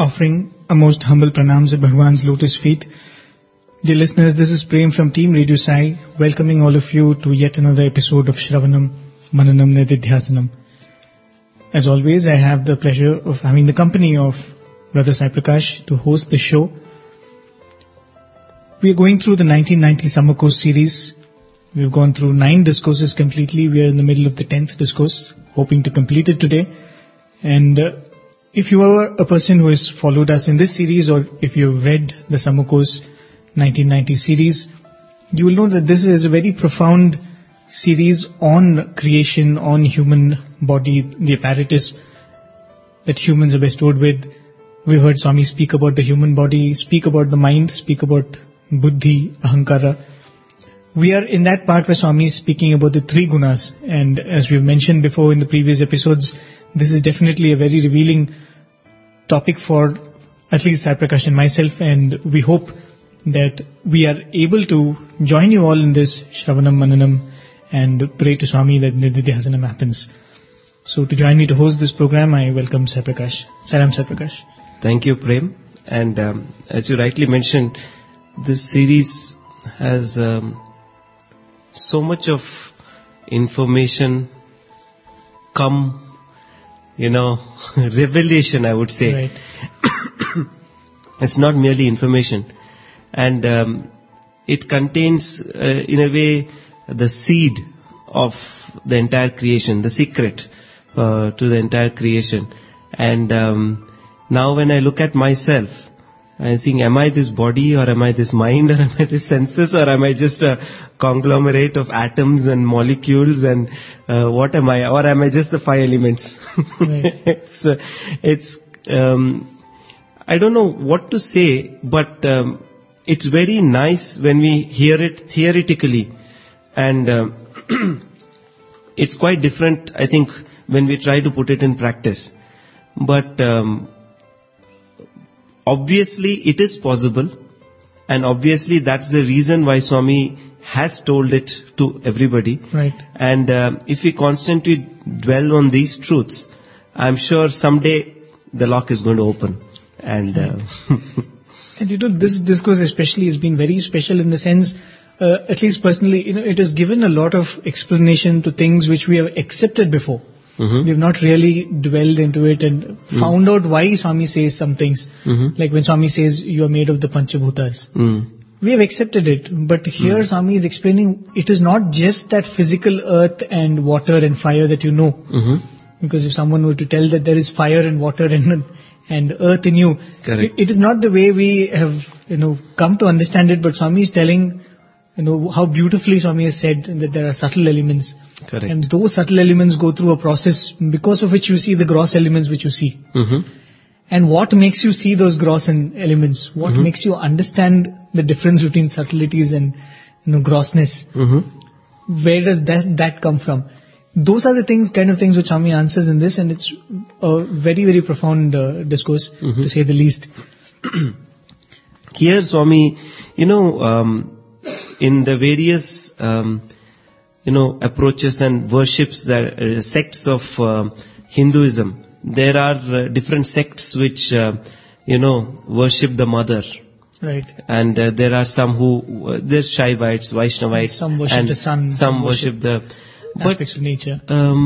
offering a most humble pranams at Bhagwan's lotus feet. Dear listeners, this is Prem from Team Radio Sai, welcoming all of you to yet another episode of Shravanam Mananam Nididhyasanam. As always, I have the pleasure of having the company of Brother Sai Prakash to host the show. We are going through the 1990 Summer Course series. We've gone through 9 discourses completely. We are in the middle of the 10th discourse, hoping to complete it today. And if you are a person who has followed us in this series, or if you have read the Summer Course 1990 series, you will know that this is a very profound series on creation, on human body, the apparatus that humans are bestowed with. We heard Swami speak about the human body, speak about the mind, speak about buddhi, ahankara. We are in that part where Swami is speaking about the 3 gunas, and as we've mentioned before in the previous episodes, this is definitely a very revealing topic for at least Sai Prakash and myself, and we hope that we are able to join you all in this Shravanam Mananam and pray to Swami that Nididhyasanam happens. So to join me to host this program, I welcome Sai Prakash. Saram Sai Prakash. Thank you, Prem. And as you rightly mentioned, this series has so much of information revelation, I would say. Right. It's not merely information. And it contains, in a way, the seed of the entire creation, the secret to the entire creation. And now when I look at myself, I think, am I this body, or am I this mind, or am I this senses, or am I just a conglomerate of atoms and molecules, and what am I, or am I just the 5 elements? Right. It's I don't know what to say, but it's very nice when we hear it theoretically, and it's quite different, I think, when we try to put it in practice. But obviously it is possible, and obviously that's the reason why Swami has told it to everybody. Right. And if we constantly dwell on these truths, I'm sure someday the lock is going to open. And and this discourse especially has been very special in the sense, at least personally, it has given a lot of explanation to things which we have accepted before. Mm-hmm. We've not really dwelled into it and found out why Swami says some things. Mm-hmm. Like when Swami says you are made of the Panchabhutas. We have accepted it, but here Swami is explaining it is not just that physical earth and water and fire that you know. Mm-hmm. Because if someone were to tell that there is fire and water and earth in you, it is not the way we have come to understand it, but Swami is telling how beautifully Swami has said that there are subtle elements. Correct. And those subtle elements go through a process because of which you see the gross elements which you see. Mm-hmm. And what makes you see those gross elements? What makes you understand the difference between subtleties and grossness? Mm-hmm. Where does that come from? Those are the kind of things which Swami answers in this, and it's a very, very profound discourse, to say the least. Here Swami, in the various approaches and worships, that sects of Hinduism, there are different sects which worship the mother. Right. And there are some who there's Shaivites, Vaishnavites, some worship and the sun, some worship the aspects of nature.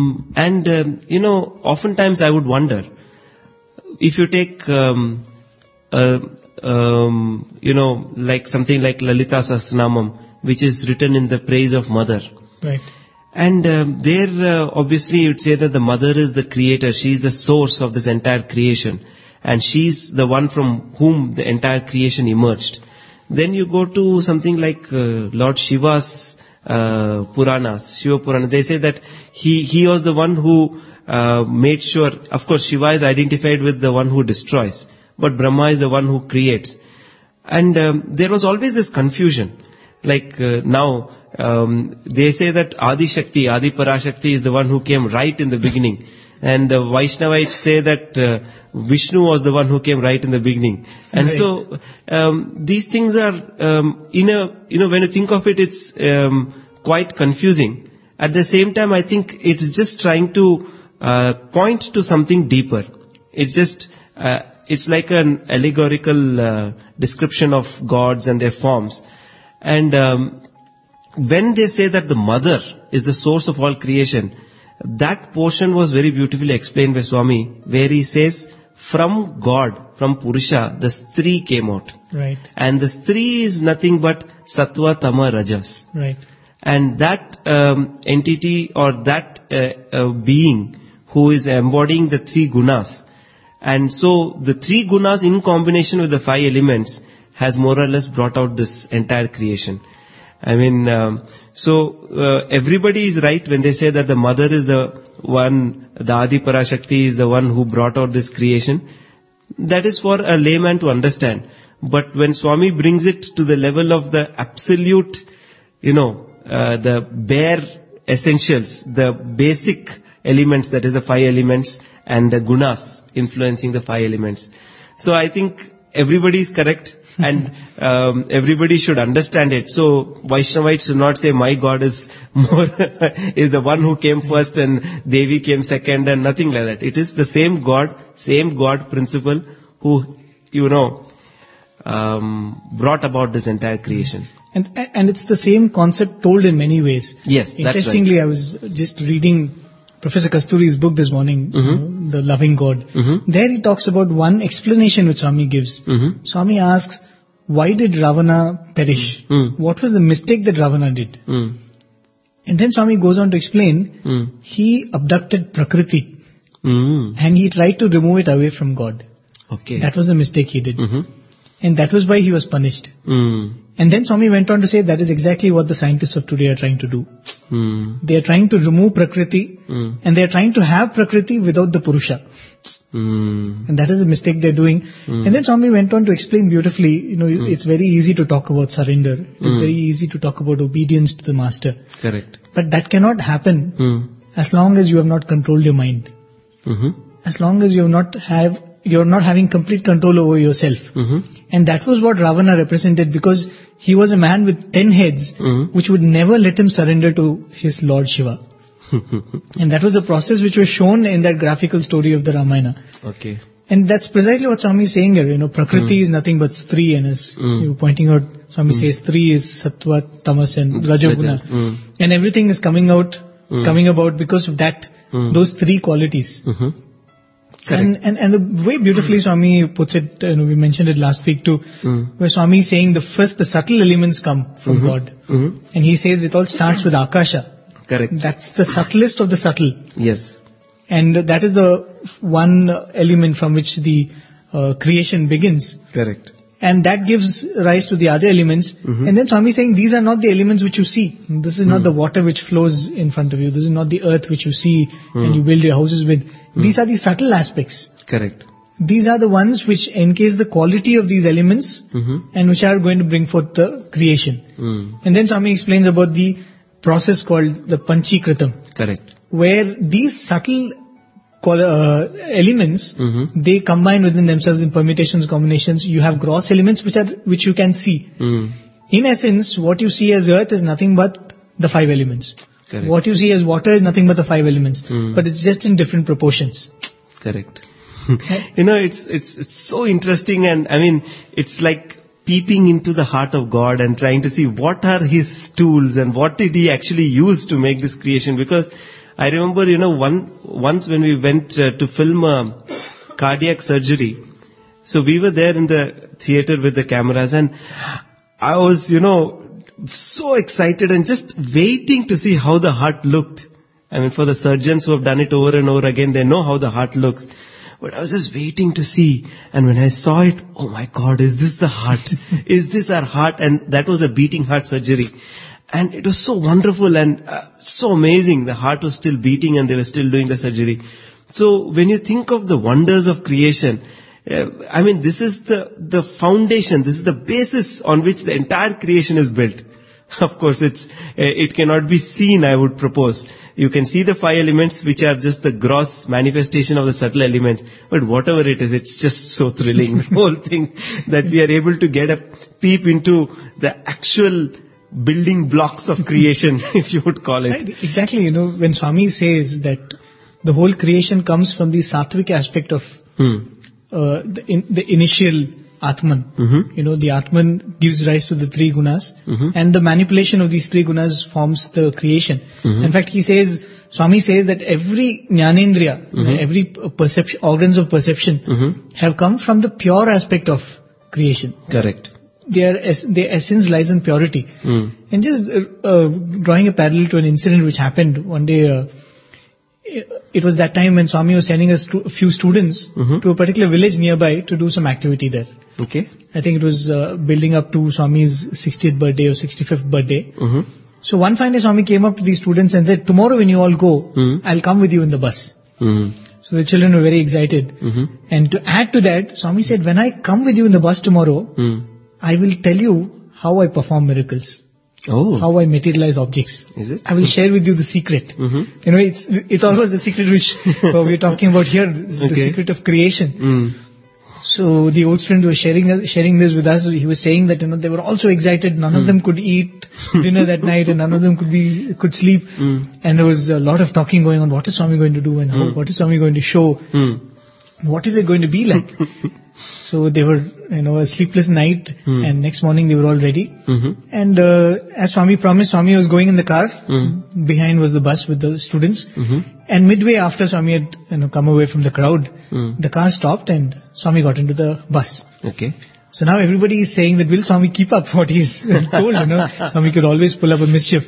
Oftentimes I would wonder, if you take like something like Lalita Sahasranamam, which is written in the praise of mother. Right. And there obviously you'd say that the mother is the creator, she is the source of this entire creation, and she's the one from whom the entire creation emerged. Then you go to something like Lord Shiva's Puranas, Shiva Purana. They say that he was the one who made sure, of course Shiva is identified with the one who destroys, but Brahma is the one who creates. And there was always this confusion. Like now, they say that Adi Shakti, Adi Parashakti is the one who came right in the beginning. And the Vaishnavites say that Vishnu was the one who came right in the beginning. And so, these things are, when you think of it, it's quite confusing. At the same time, I think it's just trying to point to something deeper. It's just it's like an allegorical description of gods and their forms. And when they say that the mother is the source of all creation, that portion was very beautifully explained by Swami, where he says, from God, from Purusha, the Stri came out. Right. And the Stri is nothing but Sattva, Tama, Rajas. Right. And that entity or that being who is embodying the three gunas. And so the three gunas in combination with the five elements has more or less brought out this entire creation. I mean, everybody is right when they say that the mother is the one, the Adi Parashakti is the one who brought out this creation. That is for a layman to understand. But when Swami brings it to the level of the absolute, the bare essentials, the basic elements, that is the five elements, and the gunas influencing the five elements. So I think everybody is correct. And everybody should understand it. So Vaishnavites should not say my God is more is the one who came first and Devi came second and nothing like that. It is the same God principle who brought about this entire creation. And it's the same concept told in many ways. Yes, that's right. Interestingly, I was just reading Professor Kasturi's book this morning, The Loving God. There he talks about one explanation which Swami gives. Swami asks, why did Ravana perish? What was the mistake that Ravana did? And then Swami goes on to explain, he abducted Prakriti and he tried to remove it away from God. Okay. That was the mistake he did. And that was why he was punished. And then Swami went on to say that is exactly what the scientists of today are trying to do. They are trying to remove Prakriti and they are trying to have Prakriti without the Purusha. And that is the mistake they are doing. And then Swami went on to explain beautifully, it's very easy to talk about surrender. It's very easy to talk about obedience to the master. Correct. But that cannot happen as long as you have not controlled your mind. As long as you're not having complete control over yourself. And that was what Ravana represented, because he was a man with 10 heads, which would never let him surrender to his Lord Shiva. And that was a process which was shown in that graphical story of the Ramayana. Okay. And that's precisely what Swami is saying here. Prakriti is nothing but Stri, and as you were pointing out, Swami says Stri is Sattva, Tamas and Rajaguna. And everything is coming about because of that, those three qualities. And the way beautifully Swami puts it, we mentioned it last week too, where Swami is saying the subtle elements come from God. And he says it all starts with Akasha. Correct. That's the subtlest of the subtle. Yes. And that is the one element from which the creation begins. Correct. And that gives rise to the other elements. And then Swami is saying these are not the elements which you see. This is not the water which flows in front of you. This is not the earth which you see and you build your houses with. These are the subtle aspects. Correct. These are the ones which encase the quality of these elements and which are going to bring forth the creation. And then Swami explains about the process called the Panchikritam. Correct. Where these subtle elements, they combine within themselves in permutations, combinations. You have gross elements which you can see. In essence, what you see as earth is nothing but the five elements. Correct. What you see as water is nothing but the five elements. But it's just in different proportions. Correct. It's so interesting, and I mean, it's like peeping into the heart of God and trying to see what are His tools and what did He actually use to make this creation. Because I remember, once when we went to film cardiac surgery, so we were there in the theater with the cameras, and I was, so excited and just waiting to see how the heart looked. I mean, for the surgeons who have done it over and over again, they know how the heart looks. But I was just waiting to see. And when I saw it, oh my God, is this the heart? Is this our heart? And that was a beating heart surgery. And it was so wonderful and so amazing. The heart was still beating and they were still doing the surgery. So when you think of the wonders of creation, I mean, this is the foundation. This is the basis on which the entire creation is built. Of course, it cannot be seen, I would propose. You can see the five elements, which are just the gross manifestation of the subtle elements. But whatever it is, it's just so thrilling. The whole thing that we are able to get a peep into the actual building blocks of creation, if you would call it. Right, exactly. When Swami says that the whole creation comes from the sattvic aspect of the initial Atman. The Atman gives rise to the three gunas, and the manipulation of these three gunas forms the creation. In fact, Swami says that every jnanendriya, every perception, organs of perception have come from the pure aspect of creation. Correct. Their essence lies in purity. And just drawing a parallel to an incident which happened one day, it was that time when Swami was sending a few students to a particular village nearby to do some activity there. Okay. I think it was building up to Swami's 60th birthday or 65th birthday. So one fine day Swami came up to these students and said, tomorrow when you all go, I'll come with you in the bus. So the children were very excited. And to add to that, Swami said, when I come with you in the bus tomorrow, I will tell you how I perform miracles. How I materialize objects. Is it? I will share with you the secret. It's almost the secret which we're talking about here, the secret of creation. So the old student was sharing this with us. He was saying that they were also excited. None of them could eat dinner that night, and none of them could sleep. And there was a lot of talking going on. What is Swami going to do, and what is Swami going to show? What is it going to be like? So they were, a sleepless night, and next morning they were all ready. And as Swami promised, Swami was going in the car. Behind was the bus with the students. And midway after Swami had come away from the crowd, the car stopped and Swami got into the bus. Okay. So now everybody is saying that will Swami keep up what he is told? Swami could always pull up a mischief.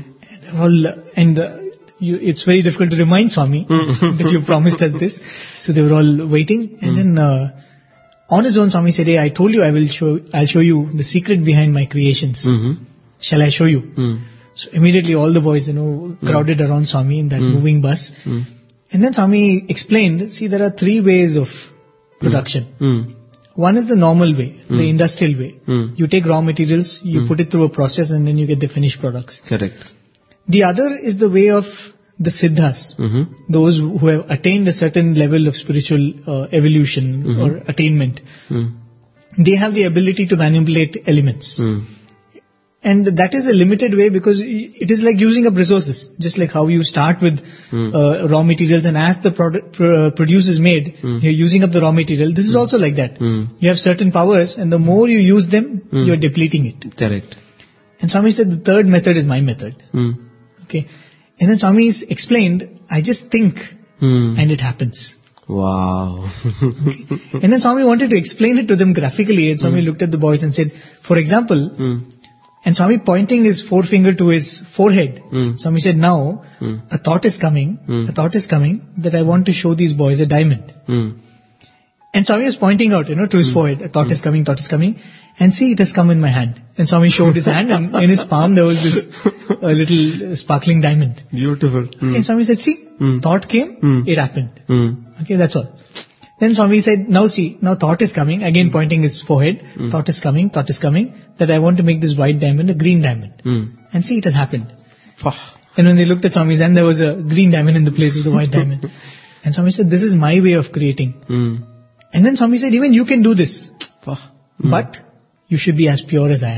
It's very difficult to remind Swami that you promised us this. So they were all waiting, and then on his own Swami said, "Hey, I told you I'll show you the secret behind my creations. Shall I show you?" So immediately all the boys, crowded around Swami in that moving bus. And then Swami explained, see, there are three ways of production. One is the normal way, the industrial way. You take raw materials, you put it through a process, and then you get the finished products. Correct. The other is the way of the siddhas, those who have attained a certain level of spiritual evolution or attainment. They have the ability to manipulate elements. And that is a limited way because it is like using up resources. Just like how you start with raw materials, and as the produce is made, you're using up the raw material. This is also like that. You have certain powers, and the more you use them, you're depleting it. Correct. And Swami said the third method is my method. Okay. And then Swami explained, I just think and it happens. Wow. Okay. And then Swami wanted to explain it to them graphically, and Swami looked at the boys and said, for example, and Swami pointing his forefinger to his forehead, Swami said, now a thought is coming that I want to show these boys a diamond. And Swami was pointing out, to his forehead, a thought is coming, and see, it has come in my hand. And Swami showed his hand, and in his palm there was this little sparkling diamond. Beautiful. And Swami said, see, thought came, it happened. Okay, that's all. Then Swami said, now thought is coming, again pointing his forehead, thought is coming, that I want to make this white diamond a green diamond. And see, it has happened. And when they looked at Swami's hand, there was a green diamond in the place of the white diamond. And Swami said, this is my way of creating. And then Swami said, even you can do this. But you should be as pure as I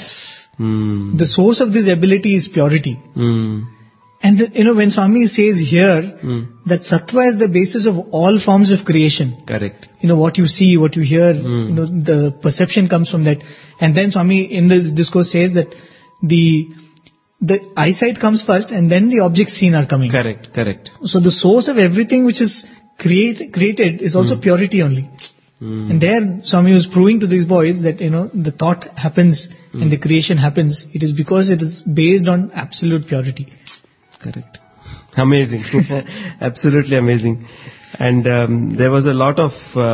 am. The source of this ability is purity. And when Swami says here that sattva is the basis of all forms of creation. Correct. What you see, what you hear, the perception comes from that. And then Swami in this discourse says that the eyesight comes first, and then the objects seen are coming. Correct. So the source of everything which is created is also purity only. And there Swami was proving to these boys that, the thought happens and the creation happens. It is because it is based on absolute purity. Correct. Amazing. Absolutely amazing. And there was a lot of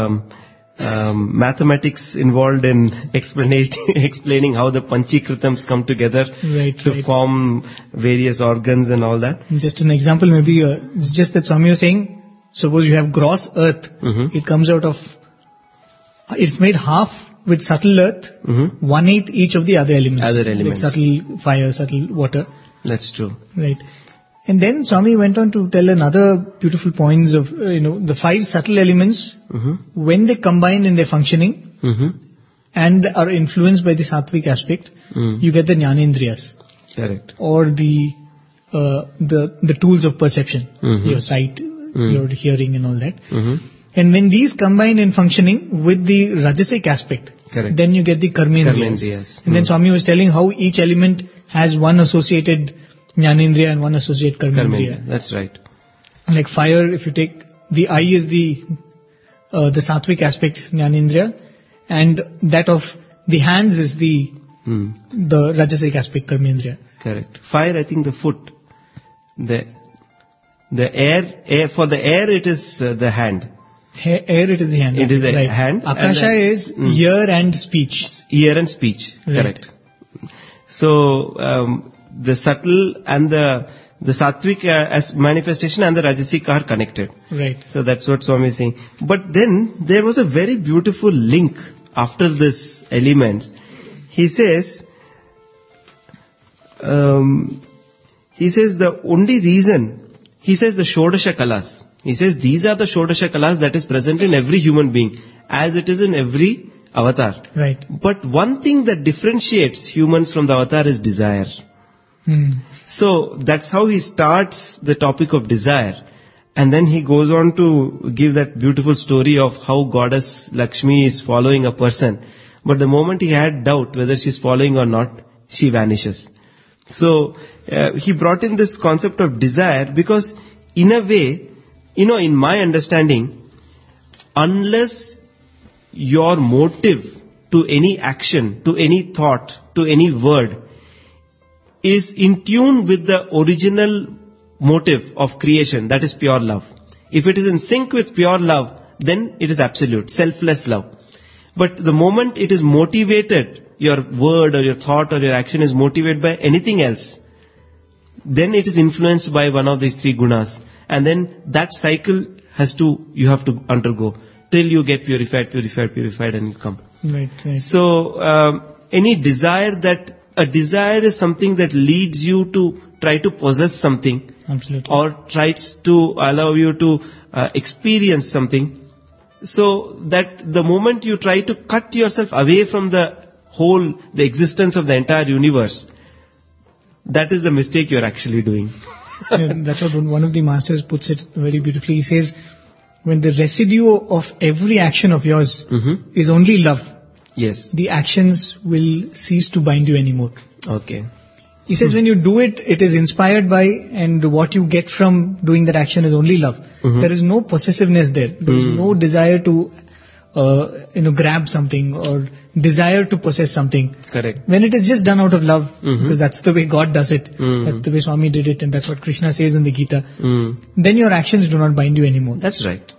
mathematics involved in explaining how the Panchikritams come together to form various organs and all that. Just an example, maybe just that Swami was saying, suppose you have gross earth, it comes out of, it's made half with subtle earth, 1/8 each of the other elements. Like subtle fire, subtle water. That's true. Right. And then Swami went on to tell another beautiful points of, the 5 subtle elements, when they combine in their functioning and are influenced by the sattvic aspect, you get the jnanendriyas. Correct. Or the tools of perception, your sight, your hearing and all that. And when these combine in functioning with the Rajasic aspect, Correct. then you get the Karmendriyas. Karmendriyas. And then Swami was telling how each element has one associated Jnanendriya and one associated Karmendriya. That's right. Like fire, if you take the eye is the Sattvic aspect, Jnanendriya, and that of the hands is the Rajasic aspect, Karmendriya. Correct. Fire, I think the foot. The air, for the air it is the hand. Air it is the hand. It is the right. hand. Akasha is ear and speech. Ear and speech. Right. Correct. So, the subtle and the sattvic as manifestation and the rajasic are connected. Right. So that's what Swami is saying. But then there was a very beautiful link after this elements. He says the only reason, he says the Shodasha Kalas. He says these are the Shodasha Kalas that is present in every human being, as it is in every avatar. Right. But one thing that differentiates humans from the avatar is desire. So that's how he starts the topic of desire. And then he goes on to give that beautiful story of how goddess Lakshmi is following a person. But the moment he had doubt whether she's following or not, she vanishes. So he brought in this concept of desire because in a way, in my understanding, unless your motive to any action, to any thought, to any word is in tune with the original motive of creation, that is pure love. If it is in sync with pure love, then it is absolute, selfless love. But the moment it is motivated, your word or your thought or your action is motivated by anything else, then it is influenced by one of these three gunas. And then that cycle you have to undergo till you get purified and you come. Right. So, any desire a desire is something that leads you to try to possess something. Absolutely. Or tries to allow you to experience something. So that the moment you try to cut yourself away from the existence of the entire universe, that is the mistake you're actually doing. That's what one of the masters puts it very beautifully. He says, when the residue of every action of yours is only love, yes, the actions will cease to bind you anymore. Okay. He says when you do it, it is inspired by, and what you get from doing that action is only love. There is no possessiveness there. There is no desire to, grab something or desire to possess something. Correct. When it is just done out of love, because that's the way God does it. That's the way Swami did it, and that's what Krishna says in the Gita. Then your actions do not bind you anymore. That's right.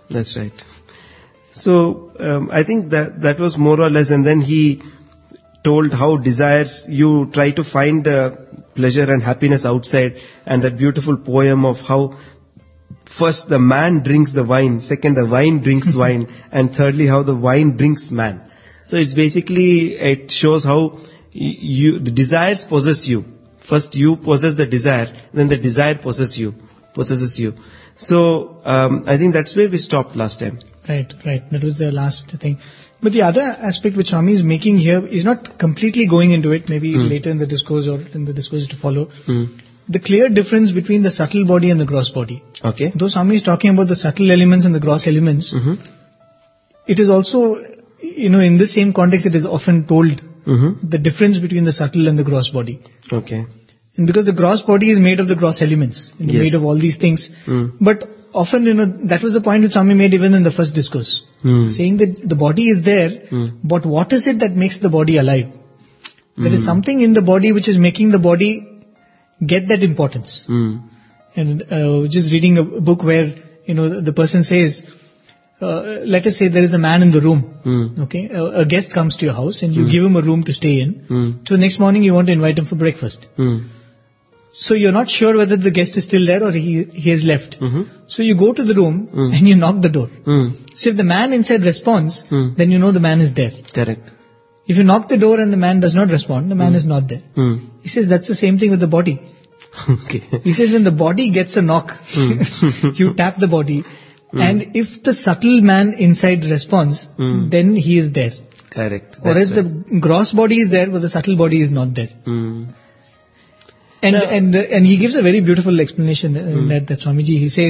So, I think that was more or less, and then he told how desires, you try to find pleasure and happiness outside, and that beautiful poem of how first the man drinks the wine, second the wine drinks wine, and thirdly how the wine drinks man. So it shows how the desires possess you. First you possess the desire, then the desire possesses you. So, I think that's where we stopped last time. Right. That was the last thing. But the other aspect which Swami is making here is not completely going into it, maybe later in the discourse or in the discourse to follow. The clear difference between the subtle body and the gross body. Okay. Though Swami is talking about the subtle elements and the gross elements, it is also, in the same context it is often told the difference between the subtle and the gross body. Okay. And because the gross body is made of the gross elements, made of all these things. But often, that was the point which Swami made even in the first discourse. Saying that the body is there, but what is it that makes the body alive? There is something in the body which is making the body get that importance. And just reading a book where, the person says, let us say there is a man in the room. Okay, a guest comes to your house and you give him a room to stay in. So next morning you want to invite him for breakfast. So you're not sure whether the guest is still there or he has left. So you go to the room and you knock the door. So if the man inside responds, then you know the man is there. Correct. If you knock the door and the man does not respond, the man is not there. He says that's the same thing with the body. Okay. He says when the body gets a knock, you tap the body, and if the subtle man inside responds, then he is there. Correct. Or if the gross body is there, but the subtle body is not there. And he gives a very beautiful explanation that Swamiji, he says,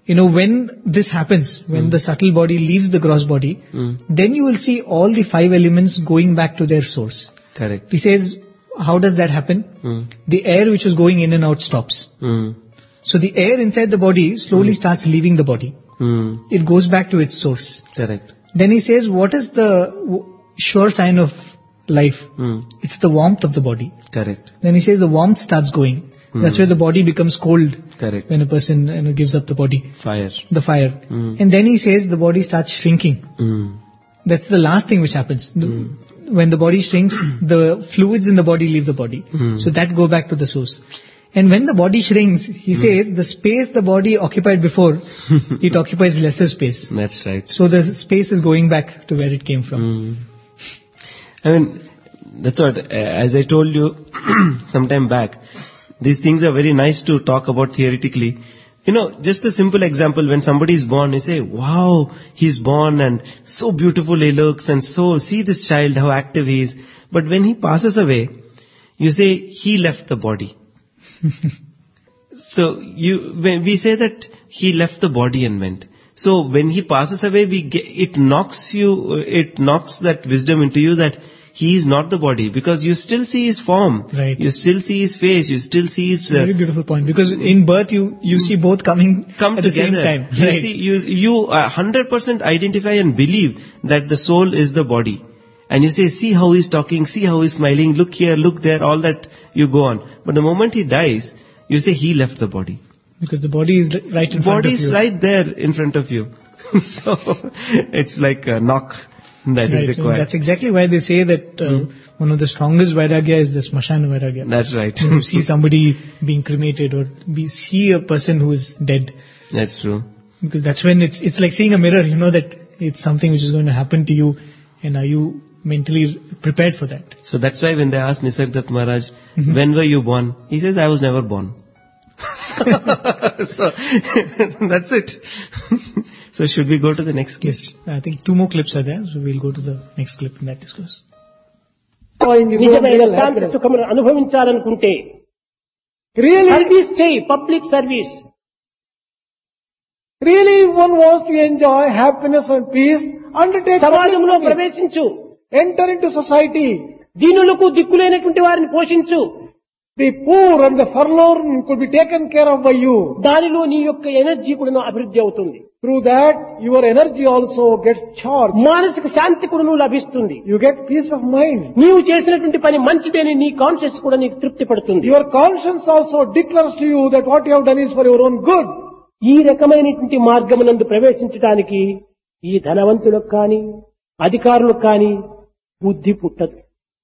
when this happens, when the subtle body leaves the gross body, then you will see all the 5 elements going back to their source. Correct. He says, how does that happen? The air which was going in and out stops. So the air inside the body slowly starts leaving the body. It goes back to its source. Correct. Then he says, what is the sure sign of life? It's the warmth of the body. Correct. Then he says the warmth starts going. That's where the body becomes cold. Correct. When a person gives up the body. Fire. The fire. And then he says the body starts shrinking. That's the last thing which happens. When the body shrinks, the fluids in the body leave the body. So that go back to the source. And when the body shrinks, he says the space the body occupied before, it occupies lesser space. That's right. So the space is going back to where it came from. I mean, that's what, as I told you some time back, these things are very nice to talk about theoretically. Just a simple example, when somebody is born, you say, wow, he's born and so beautiful he looks, and so see this child, how active he is. But when he passes away, you say, he left the body. So when we say that he left the body and went. So when he passes away, it knocks that wisdom into you that he is not the body, because you still see his form. Right. You still see his face. You still see his... Very beautiful point. Because in birth, you see both come at the same time. Right. You 100% identify and believe that the soul is the body. And you say, see how he's talking, see how he's smiling, look here, look there, all that you go on. But the moment he dies, you say he left the body. Because the body is right in front of you. Body is right there in front of you. So it's like a knock that is required. That's exactly why they say that one of the strongest vairagya is the smashana vairagya. That's right. When you see somebody being cremated or see a person who is dead. That's true. Because that's when it's like seeing a mirror. You know that it's something which is going to happen to you, and are you mentally prepared for that? So that's why when they asked Nisargadatta Maharaj, when were you born? He says, I was never born. So that's it. So should we go to the next clip? Yes, I think 2 more clips are there, so we'll go to the next clip in that discourse. నిజమైన శాంతి సుఖమును అనుభవించాలనుకుంటే service చేయి, public service. Really, one wants to enjoy happiness and peace, undertake సమాజంలో public service. ప్రవేశించు. Enter into society. దీనులకు దిక్కులేనటువంటి వారిని పోషించు. The poor and the forlorn could be taken care of by you. దానిలో నీ యొక్క ఎనర్జీ కూడా అభివృద్ధి అవుతుంది. Through that, your energy also gets charged. మానసిక శాంతి కూడా లభిస్తుంది. You get peace of mind. నీవు చేసినటువంటి పని మంచిదేని నీ కాన్షియస్ కూడా నీకు తృప్తి పడుతుంది. Your conscience also declares to you that what you have done is for your own good. ఈ రకమైనటువంటి మార్గమునందు ప్రవేశించడానికి ఈ ధనవంతులకు కానీ అధికారులకు కానీ బుద్ధి పుట్టదు.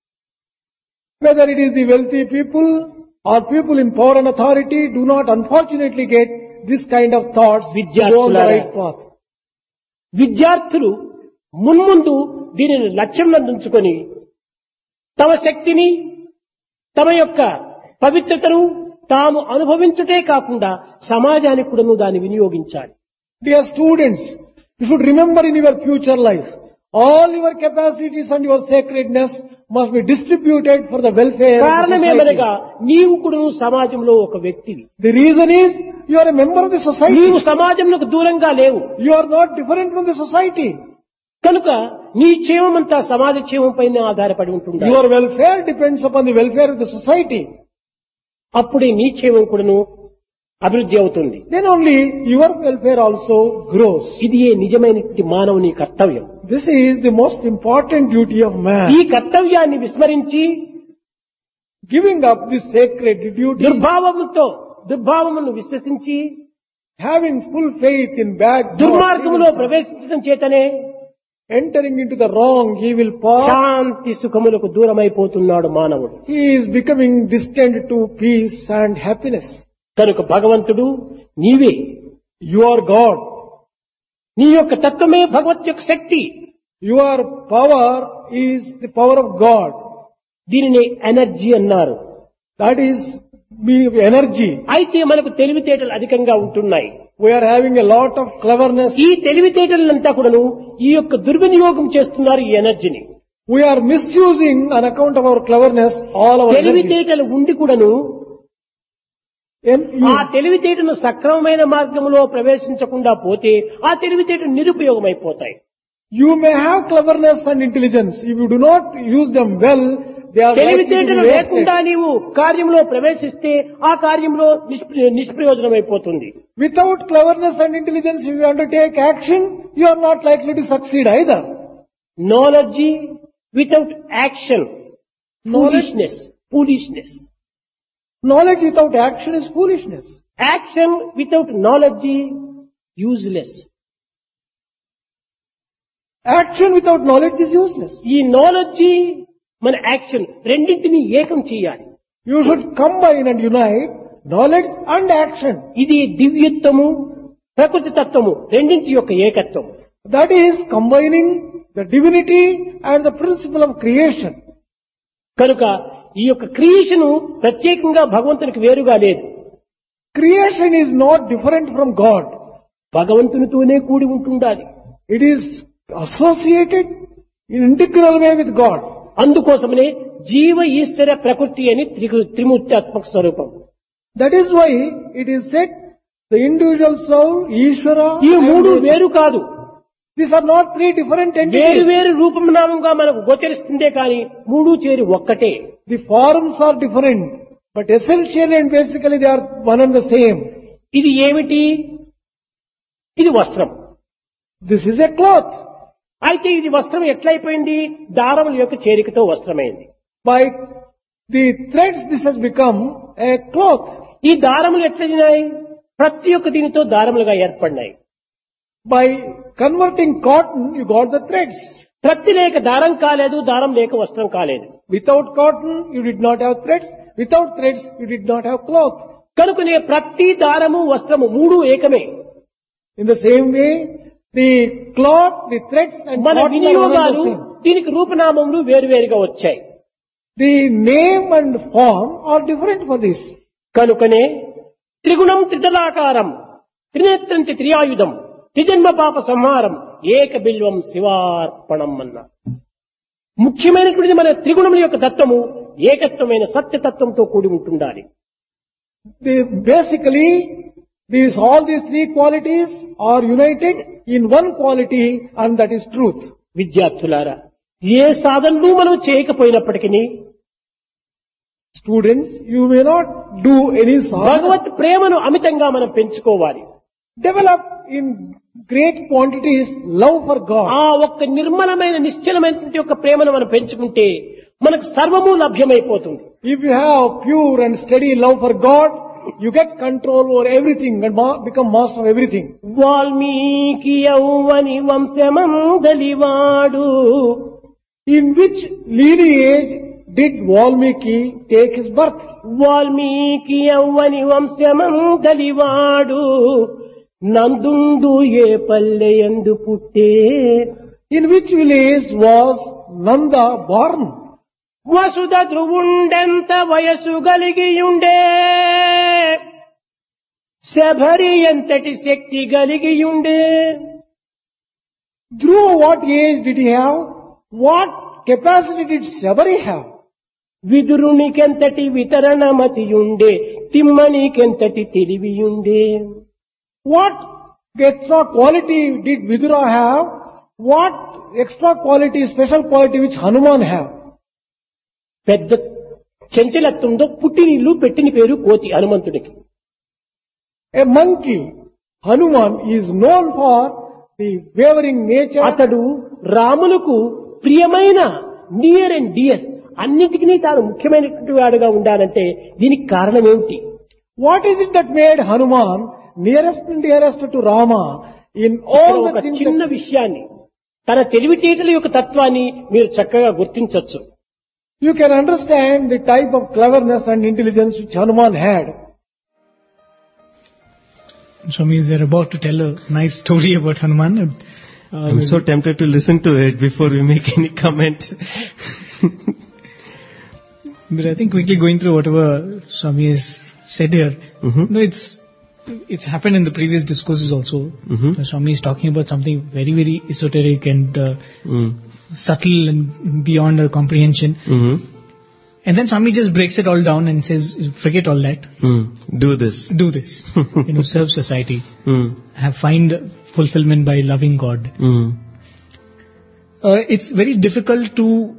Whether it is the wealthy people or people in power and authority do not unfortunately get this kind of thoughts to go on the right path. విద్యార్థులు మున్ముందు దీనిని లక్ష్యంలో ఉంచుకొని తమ శక్తిని, తమ యొక్క పవిత్రతను తాము అనుభవించుటే కాకుండా సమాజానికి కూడా దాన్ని వినియోగించాలి. Dear students, you should remember in your future life, all your capacities and your sacredness must be distributed for the welfare of the కారణమేమనగా society. నీవు కూడా సమాజంలో ఒక వ్యక్తివి. The reason is, you are a member of the society. నీవు సమాజంలో దూరంగా లేవు. You are not different from the society. కనుక నీ క్షేమమంతా సమాజ క్షేమం పైన ఆధారపడి ఉంటుంది. Your welfare depends upon the welfare of the society. అప్పుడే నీ క్షేమం కూడాను అభివృద్ధి అవుతుంది. Then only your welfare also grows. ఇది నిజమైనటువంటి మానవుని కర్తవ్యం. This is the most important duty of man. ఈ కర్తవ్యాన్ని విస్మరించి Giving up this sacred duty, దుర్భావమును విశ్వసించి having full faith in bad thoughts, దుర్మార్గములో ప్రవేశించడం చేతనే entering into the wrong, evil path, శాంతి సుఖములకు దూరమైపోతున్నాడు మానవుడు. he is becoming distant to peace and happiness. కనుక భగవంతుడు నీవే. You are God. నీ యొక్క తత్వమే భగవత్ యొక్క శక్తి. Your power is the power of God. దీనిని ఎనర్జీ అన్నారు. That is energy. అయితే మనకు తెలివితేటలు అధికంగా ఉంటున్నాయి. We are having a lot of cleverness. ఈ తెలివితేటలంతా కూడాను ఈ యొక్క దుర్వినియోగం చేస్తున్నారు ఈ ఎనర్జీని. We are misusing on account of our cleverness all our energies. తెలివితేటలు ఉండి కూడాను ఆ తెలివితేటను సక్రమమైన మార్గంలో ప్రవేశించకుండా పోతే ఆ తెలివితేటలు నిరుపయోగమైపోతాయి. You may have cleverness and intelligence. If you do not use them well, they are likely to తెలివితేటలు be లేకుండా wasted. నీవు కార్యంలో ప్రవేశిస్తే ఆ కార్యంలో నిష్ప్రయోజనమైపోతుంది. Without cleverness and intelligence, if you undertake action, you are not likely to succeed either. Knowledge without action, foolishness. Knowledge without action is foolishness. Action without knowledge, useless. Action without knowledge is useless. ఈ knowledge మన action రెండింటినీ ఏకం చేయాలి. You should combine and unite knowledge and action. ఇది దివ్యత్వము, ప్రకృతి తత్వము రెండింటి యొక్క ఏకత్వం. That is combining the divinity and the principle of creation. కనుక ఈ యొక్క క్రియేషన్ ప్రత్యేకంగా భగవంతునికి వేరుగా లేదు. Creation is not different from God. భగవంతునితోనే కూడి ఉంటుండాలి. It is associated in integral way with God. అందుకోసమనే జీవ ఈశ్వర ప్రకృతి అని త్రిమూర్త్యాత్మక స్వరూపం. That is why it is said the individual soul, Ishvara. ఈ మూడు and వేరు కాదు. These are not three different వేరు entities. వేరు రూపం నామంగా మనకు గోచరిస్తుందే కానీ మూడు చేరి ఒక్కటే. The forms are different, but essentially and basically they are one and the same. ఇది ఏమిటి? ఇది వస్త్రం. This is a cloth. అయితే ఇది వస్త్రం ఎట్లయిపోయింది? దారముల యొక్క చేరికతో వస్త్రమైంది. By the threads this has become a cloth. ఈ దారములు ఎట్లయినాయి? ప్రతి ఒక్క దీనితో దారములుగా ఏర్పడినాయి. By converting cotton you got the threads. ప్రతి లేక దారం కాలేదు, దారం లేక వస్త్రం కాలేదు. Without cotton you did not have threads. Without threads you did not have cloth. కనుకనే ప్రతి దారము వస్త్రము మూడు ఏకమే. In the same way, the cloth, the threads and మన cotton are one and వినియోగాలు the same. దీనికి రూపనామములు వేరువేరుగా వచ్చాయి. The name and form are different for this. కనుకనే త్రిగుణం త్రిదలాకారం త్రినేత్రం చ త్రియాయుధం త్రిజన్మ పాప సంహారం ఏక బిల్వం శివార్పణం అన్న ముఖ్యమైనటువంటిది మన త్రిగుణముల యొక్క తత్వము ఏకత్వమైన సత్యతత్వంతో కూడి ఉంటుండాలి. Basically, all these three qualities are united in one quality and that is truth. విద్యార్థులారా, ఏ సాధనలు మనం చేయకపోయినప్పటికీ Students, you may not do any sadhana. భగవత్ ప్రేమను అమితంగా మనం పెంచుకోవాలి. Develop in great quantities love for God. ఆ ఒక్క నిర్మలమైన నిశ్చలమైనటువంటి యొక్క ప్రేమను మనం పెంచుకుంటే మనకు సర్వము లభ్యమైపోతుంది. If you have pure and steady love for God, you get control over everything and become master of everything. Valmiki యౌవని వంశమందలివాడు In which lineage did Valmiki take his birth? Valmiki యౌవని వంశమందలివాడు నందుండు ఏ పల్లెయందు పుట్టే In which village was Nanda born? వసుధ ధ్రువుండెంత వయసు కలిగియుండే శబరి ఎంతటి శక్తి కలిగియుండే Dhruva, what age did he have? What capacity did Sabari have? విదురునికెంతటి వితరణమతియుండే తిమ్మనికెంతటి తెలివియుండే What extra quality did Vidura have? What extra quality, special quality which Hanuman have? పెద్ద చంచలత్వంతో పుట్టినిల్లు పెట్టిన పేరు కోతి హనుమంతుడికి. A monkey, Hanuman, is known for the wavering nature. అతడు రాములకు ప్రియమైన near and dear అన్నిటికీ తాను ముఖ్యమైనటువంటి వాడుగా ఉండాలంటే దీనికి కారణం ఏమిటి? What is it that made Hanuman nearest and dearest to Rama in all ఒక the things చిన్న that, విషయాన్ని తన తెలివితేటల యొక్క తత్వాన్ని మీరు చక్కగా గుర్తించవచ్చు. you can understand the type of cleverness and intelligence which Hanuman had. Swami, they're about to tell a nice story about Hanuman. I'm so tempted to listen to it before we make any comment. But I think quickly going through whatever Swami has said here, no, it's happened in the previous discourses also. Swami is talking about something very, very esoteric and subtle and beyond our comprehension. And then Swami just breaks it all down and says, forget all that. Do this. Do this. Serve society. Hmm. Find fulfillment by loving God. Hmm. It's very difficult to,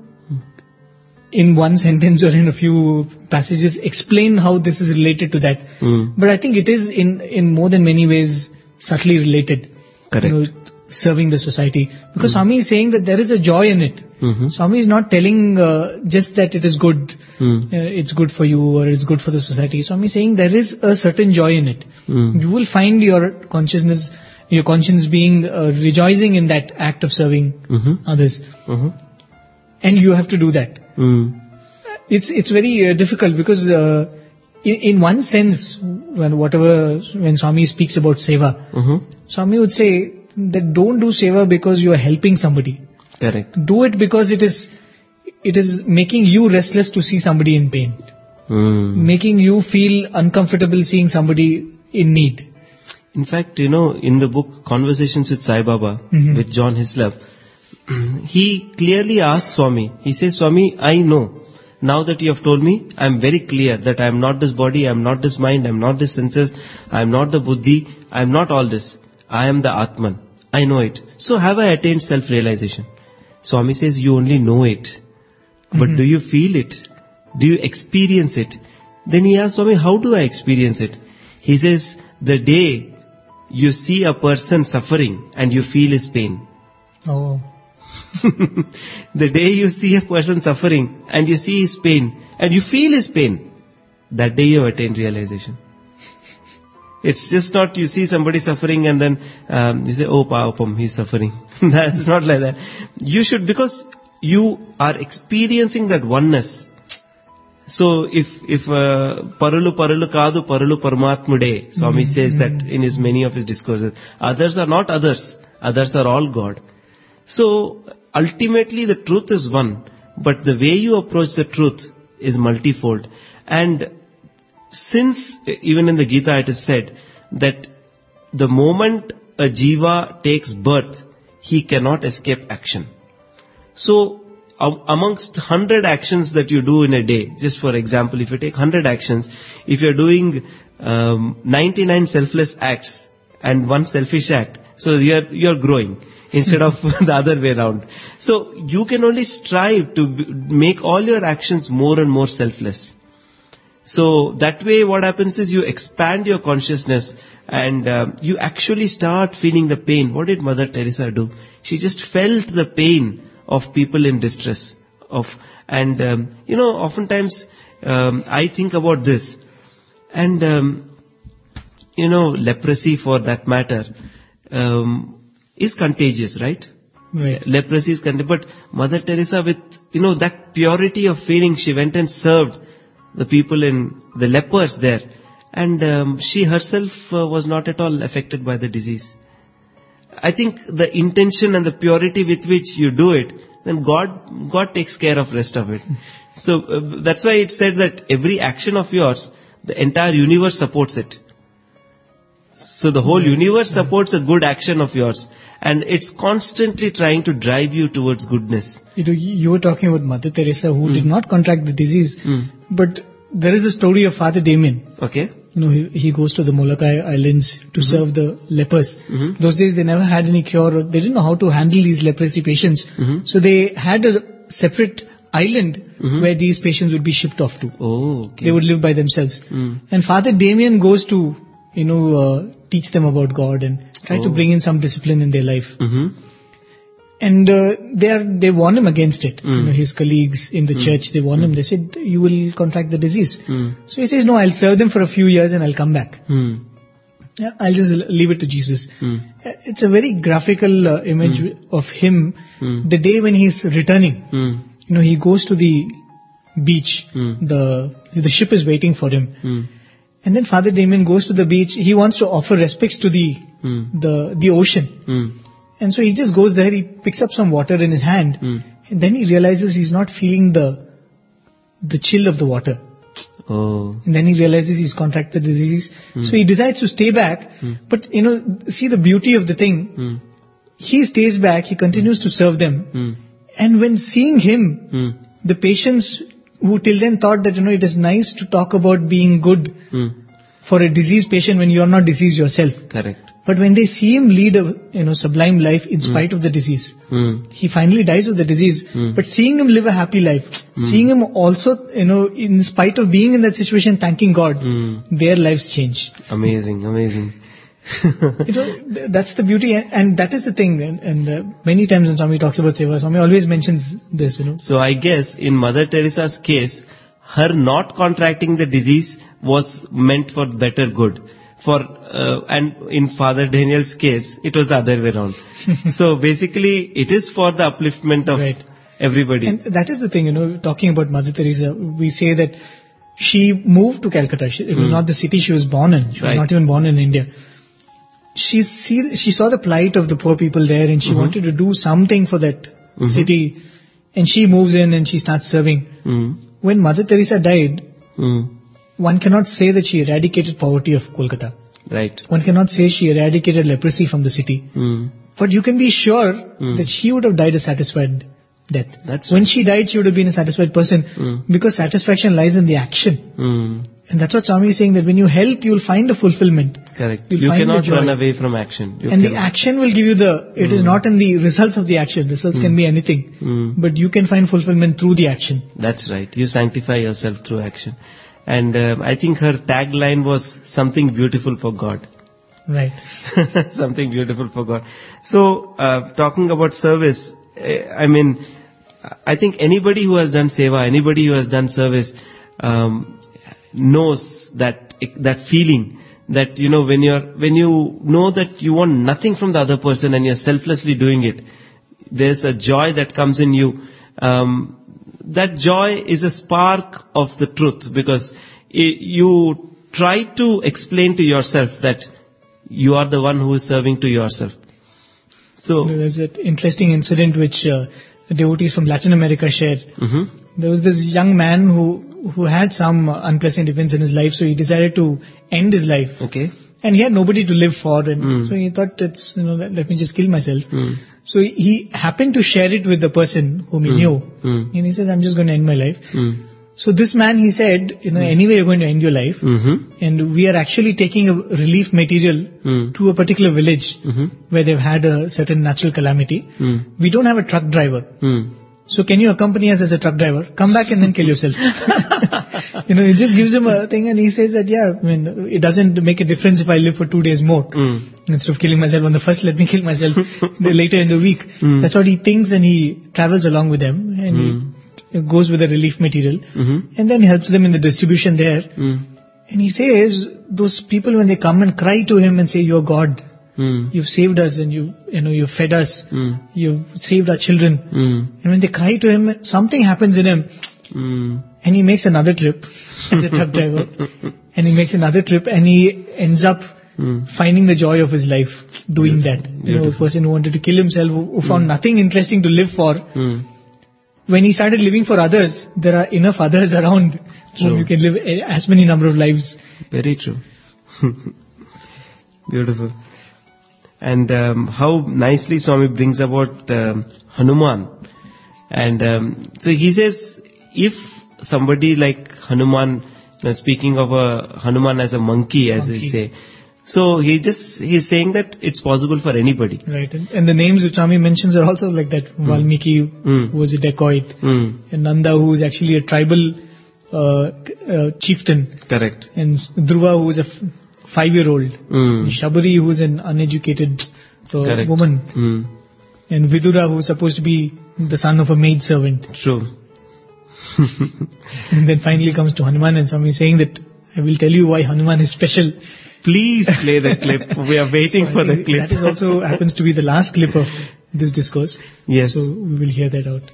in one sentence or in a few passages, explain how this is related to that. But I think it is in more than many ways subtly related. Correct. Serving the society. Because Swami is saying that there is a joy in it. Swami is not telling just that it is good, it's good for you or it's good for the society. Swami is saying there is a certain joy in it. You will find your conscience being rejoicing in that act of serving others. And you have to do that. It's very difficult because in one sense, when Swami speaks about seva, Swami would say that don't do seva because you are helping somebody. Correct. Do it because it is making you restless to see somebody in pain. Making you feel uncomfortable seeing somebody in need. In fact, in the book Conversations with Sai Baba, with John Hislop, he clearly asks Swami, he says, Swami, I know, now that you have told me, I am very clear that I am not this body, I am not this mind, I am not this senses, I am not the buddhi, I am not all this. I am the Atman. I know it. So have I attained self-realization? Swami says, you only know it. But do you feel it? Do you experience it? Then he asks Swami, how do I experience it? He says, the day you see a person suffering and you feel his pain. Oh. The day you see a person suffering and you see his pain and you feel his pain, that day you have attained realization. It's just not you see somebody suffering and then you say, oh, Papam, he's suffering. That's not like that. You should, because you are experiencing that oneness. So if Paralu Kadu Paralu Paramatmude, Swami says that in many of his discourses, others are not others. Others are all God. So ultimately the truth is one, but the way you approach the truth is multifold. And since even in the Gita it is said that the moment a jiva takes birth, he cannot escape action. So amongst 100 actions that you do in a day, just for example, if you take 100 actions, if you're doing 99 selfless acts and one selfish act, so you're growing instead of the other way around. So you can only strive to make all your actions more and more selfless. So that way what happens is you expand your consciousness and you actually start feeling the pain. What did Mother Teresa do? She just felt the pain of people in distress. Oftentimes I think about this. And, leprosy for that matter is contagious, right? Right. Leprosy is contagious. But Mother Teresa with, that purity of feeling, she went and served the people the lepers there. And she herself was not at all affected by the disease. I think the intention and the purity with which you do it, then God takes care of rest of it. So that's why it said that every action of yours, the entire universe supports it. So the whole universe supports a good action of yours. And it's constantly trying to drive you towards goodness. You were talking about Mother Teresa who did not contract the disease. But there is the story of Father Damien. Okay. He goes to the Molokai Islands to serve the lepers. Those days they never had any cure. Or they didn't know how to handle these leprosy patients. So they had a separate island where these patients would be shipped off to. Oh, okay. They would live by themselves. And Father Damien goes to, teach them about God and try to bring in some discipline in their life. And they warn him against it. His colleagues in the church, they warn him. They said, you will contract the disease. So he says, no, I'll serve them for a few years and I'll come back. I'll just leave it to Jesus. It's a very graphical image of him. The day when he's returning, he goes to the beach. The ship is waiting for him. And then Father Damien goes to the beach. He wants to offer respects to the ocean. And so he just goes there, he picks up some water in his hand, and then he realizes he's not feeling the chill of the water. Oh. And then he realizes he's contracted the disease. So he decides to stay back, but see the beauty of the thing. He stays back, he continues to serve them. And when seeing him, the patients who till then thought that, it is nice to talk about being good for a diseased patient when you are not diseased yourself. Correct. But when they see him lead a, sublime life in spite of the disease, he finally dies of the disease. But seeing him live a happy life, seeing him also, in spite of being in that situation, thanking God, their lives change. Amazing. That's the beauty, and that is the thing. And many times when Swami talks about Seva, Swami always mentions this. So I guess in Mother Teresa's case, her not contracting the disease was meant for better good. And in Father Daniel's case, it was the other way around. So basically, it is for the upliftment of everybody. And that is the thing, talking about Mother Teresa, we say that she moved to Calcutta. It was not the city she was born in. She was not even born in India. She saw the plight of the poor people there, and she wanted to do something for that city. And she moves in and she starts serving. When Mother Teresa died, one cannot say that she eradicated poverty of Kolkata. Right. One cannot say she eradicated leprosy from the city. But you can be sure that she would have died a satisfied death. When she died, she would have been a satisfied person because satisfaction lies in the action. And that's what Swami is saying, that when you help, you will find a fulfillment. Correct. You cannot run away from action. The action will give you it is not in the results of the action. Results can be anything. But you can find fulfillment through the action. That's right. You sanctify yourself through action. And I think her tagline was something beautiful for God. Right. Something beautiful for God. So, talking about service, I think anybody who has done seva, anybody who has done service, knows that feeling that, when you know that you want nothing from the other person and you're selflessly doing it, there's a joy that comes in you. That joy is a spark of the truth, because you try to explain to yourself that you are the one who is serving to yourself. So there's an interesting incident which devotees from Latin America share. There was this young man who had some unpleasant events in his life, so he decided to end his life. Okay. And he had nobody to live for, and so he thought, let me just kill myself. So he happened to share it with the person whom he knew. And he says, I'm just going to end my life. So this man, he said, anyway you're going to end your life. And we are actually taking a relief material to a particular village where they've had a certain natural calamity. We don't have a truck driver. So can you accompany us as a truck driver? Come back and then kill yourself. It just gives him a thing, and he says that, it doesn't make a difference if I live for 2 days more. Instead of killing myself on the first, let me kill myself later in the week. That's what he thinks, and he travels along with them, and he goes with the relief material, and then helps them in the distribution there. And he says, those people, when they come and cry to him and say, you're God, you've saved us, and you've fed us, you've saved our children. And when they cry to him, something happens in him. And he makes another trip as a truck driver. And he makes another trip, and he ends up finding the joy of his life doing that. A person who wanted to kill himself, who found nothing interesting to live for. When he started living for others, there are enough others around whom you can live as many number of lives. Very true. Beautiful. And how nicely Swami brings about Hanuman. And so he says, if somebody like Hanuman, speaking of Hanuman as a monkey, as we say, so he's saying that it's possible for anybody. Right. And the names which Swami mentions are also like that. Valmiki, who was a dacoit, and Nanda, who is actually a tribal chieftain. Correct. And Dhruva, who is a 5-year-old. Shabari, who is an uneducated woman. And Vidura, who is supposed to be the son of a maid servant. True. And then finally comes to Hanuman, and Swami saying that I will tell you why Hanuman is special. Please play the clip. We are waiting for the clip. That is also happens to be the last clip of this discourse. Yes. So we will hear that out.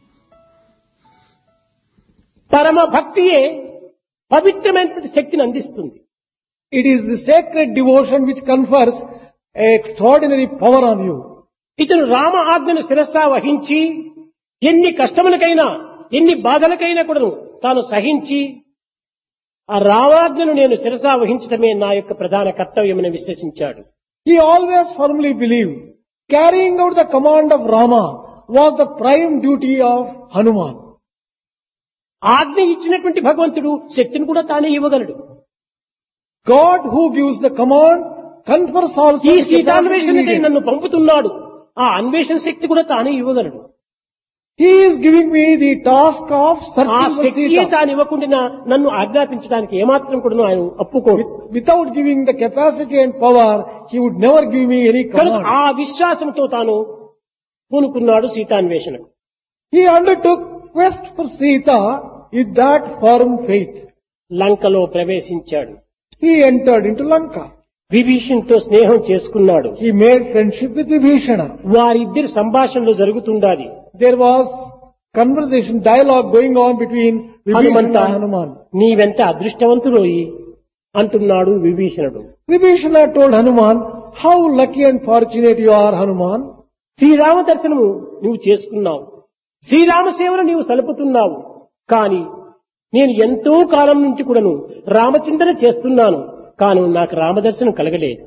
పరమ భక్తియే పవిత్రమైనటువంటి శక్తిని అందిస్తుంది. It is the sacred devotion which confers extraordinary power on you. ఇతను రామ ఆజ్ఞను శిరస్సా వహించి ఎన్ని కష్టములకైనా ఎన్ని బాధలకైనా కూడా తాను సహించి ఆ రామాజ్ఞను నేను శిరసా వహించడమే నా యొక్క ప్రధాన కర్తవ్యమని విశ్వసించాడు. He always firmly believed carrying out the command of Rama was the prime duty of Hanuman. ఆజ్ఞ ఇచ్చినటువంటి భగవంతుడు శక్తిని కూడా తానే ఇవ్వగలడు. God who gives the command confers also ఈ the capacity సీతాన్వేషణకై needed. నన్ను పంపుతున్నాడు, ఆ అన్వేషణ శక్తి కూడా తానే ఇవ్వగలడు. He is giving me the task of ఆ searching for శక్తియే Sita. తాను ఇవ్వకుండా నన్ను ఆజ్ఞాపించడానికి ఏమాత్రం కూడా ఆయన ఒప్పుకోడు. Without giving the capacity and power, he would never give me any కనుక command. ఆ విశ్వాసంతో తాను పూనుకున్నాడు సీతాన్వేషణ. He undertook quest for Sita with that firm faith. లంకలో ప్రవేశించాడు. He entered into Lanka. విభీషణ్తో స్నేహం చేసుకున్నాడు. He made friendship with Vibhishana. వారిద్దరి సంభాషణలు జరుగుతుండాలి. There was conversation, dialogue going on between Vibhishana Hanumantha and Hanuman. నీవెంత అదృష్టవంతులోయి అంటున్నాడు విభీషణుడు. Vibhishana told Hanuman, how lucky and fortunate you are, Hanuman. Srirama దర్శనము నువ్వు చేసుకున్నావు, శ్రీరామ సేవను నీవు సలుపుతున్నావు. కానీ నేను ఎంతో కాలం నుంచి కూడాను రామచింతన చేస్తున్నాను, కానీ నాకు రామదర్శనం కలగలేదు.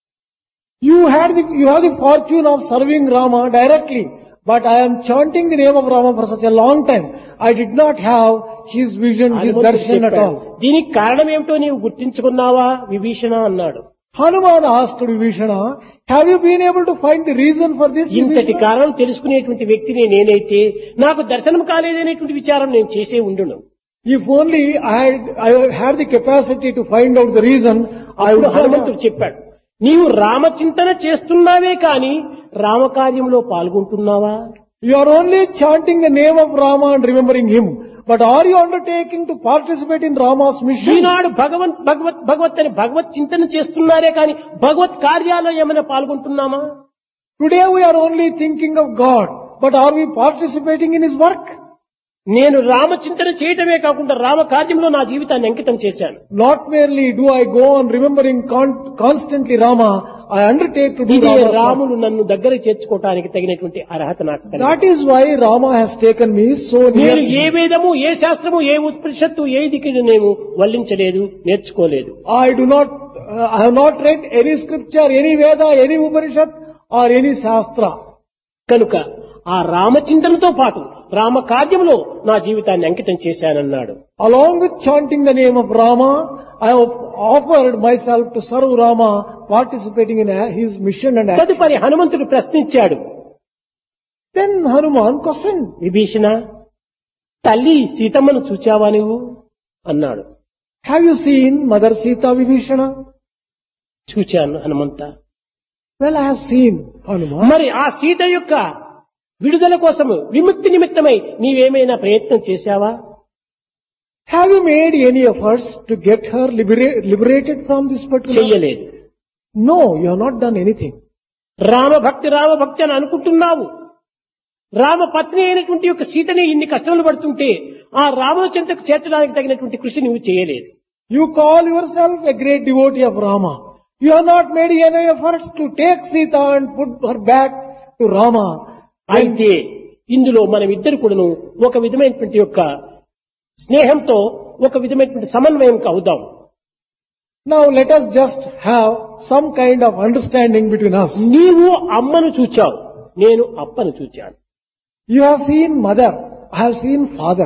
You have the fortune of serving Rama directly, but I am chanting the name of Rama for such a long time. I did not have his vision, his హనుమంతుడు darshan at చెప్పాడు, all. దీనికి కారణం ఏమిటో నీవు గుర్తించుకున్నావా విభీషణ అన్నాడు. Hanuman asked Vibhishana, have you been able to find the reason for this? ఇంతటి Vibhishana? కారణం తెలుసుకునేటువంటి వ్యక్తిని నేనైతే నాకు దర్శనం కాలేదనేటువంటి విచారం నేను చేసే ఉండును. If only I had the capacity to find out the reason, I అప్పుడు would హనుమంతుడు చెప్పాడు, నీవు రామచింతన చేస్తున్నావే కాని రామకార్యంలో పాల్గొంటున్నావా? You are only chanting the name of Rama and remembering him. But are you undertaking to participate in Rama's mission? ఈనాడు భగవత్ అని భగవత్ చింతన చేస్తున్నారే కాని భగవత్ కార్యాల్లో ఏమైనా పాల్గొంటున్నామా? Today we are only thinking of God. But are we participating in his work? నేను రామచింతన చేయటమే కాకుండా రామ కార్యంలో నా జీవితాన్ని అంకితం చేశాను. Not merely do I go on remembering constantly Rama, I undertake to do ఇదే Rama's work. రాములు నన్ను దగ్గర చేర్చుకోవటానికి తగినటువంటి అర్హత నాకు కలిగింది. That is why Rama has taken me so near. నేను ఏ వేదము, ఏ శాస్త్రము, ఏ ఉపనిషత్తు, ఏ దిక్కు నేను వల్లించలేదు, నేర్చుకోలేదు. I have not read any scripture, any Veda, any Upanishad or any Shastra. కనుక ఆ రామచింతనతో పాటు రామ కార్యంలో నా జీవితాన్ని అంకితం చేశానన్నాడు. Along with chanting the name of Rama, I have offered myself to serve Rama, participating in his mission and action. తదుపరి హనుమంతుడు ప్రశ్నించాడు, Then Hanuman questioned, విభీషణ, తల్లి సీతమ్మను చూచావా నువ్వు అన్నాడు. have you seen Mother Sita, Vibhishana? చూచాను Hanumantha. Well, I have seen Hanuman. మరి ఆ సీత యొక్క విడుదల కోసము విముక్తి నిమిత్తమై నీవేమైనా ప్రయత్నం చేశావా? Have you made any efforts to get her liberated from this particular? చెయ్యలేదు. No, you have not done anything. రామభక్తి అని అనుకుంటున్నావు. రామ పత్ని అయినటువంటి యొక్క సీతని ఇన్ని కష్టములు పడుతుంటే ఆ రాముల చెంతకు చేర్చడానికి తగినటువంటి కృషి నువ్వు చేయలేదు. You call yourself a great devotee of Rama. You have not made any efforts to take Sita and put her back to Rama. అయితే ఇందులో మనం ఇద్దరు కూడాను ఒక విధమైనటువంటి యొక్క స్నేహంతో ఒక విధమైనటువంటి సమన్వయం అవుదాం. Now let us just have some kind of understanding between us. నీవు అమ్మను చూచావు, నేను అప్పను చూచాను. You have seen mother, I have seen father.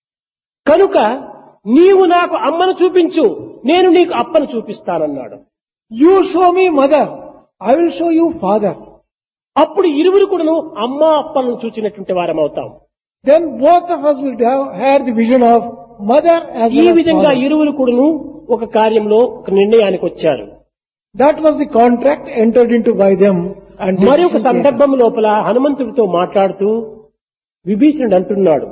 కనుక నీవు నాకు అమ్మను చూపించు, నేను నీకు అప్పను చూపిస్తానన్నాడు. You show me mother, I will show you father. అప్పుడు ఇరువురు కూడాను అమ్మ అప్పలను చూచినటువంటి వారం అవుతాం. Then both of us will have had the vision of mother as ఈ well as విధంగా father. ఇరువురు కూడాను ఒక కార్యంలో ఒక నిర్ణయానికి వచ్చారు. That was the contract entered into by them. And మరి ఒక సందర్భం లోపల హనుమంతుడితో మాట్లాడుతూ విభీషణుడు అంటున్నాడు,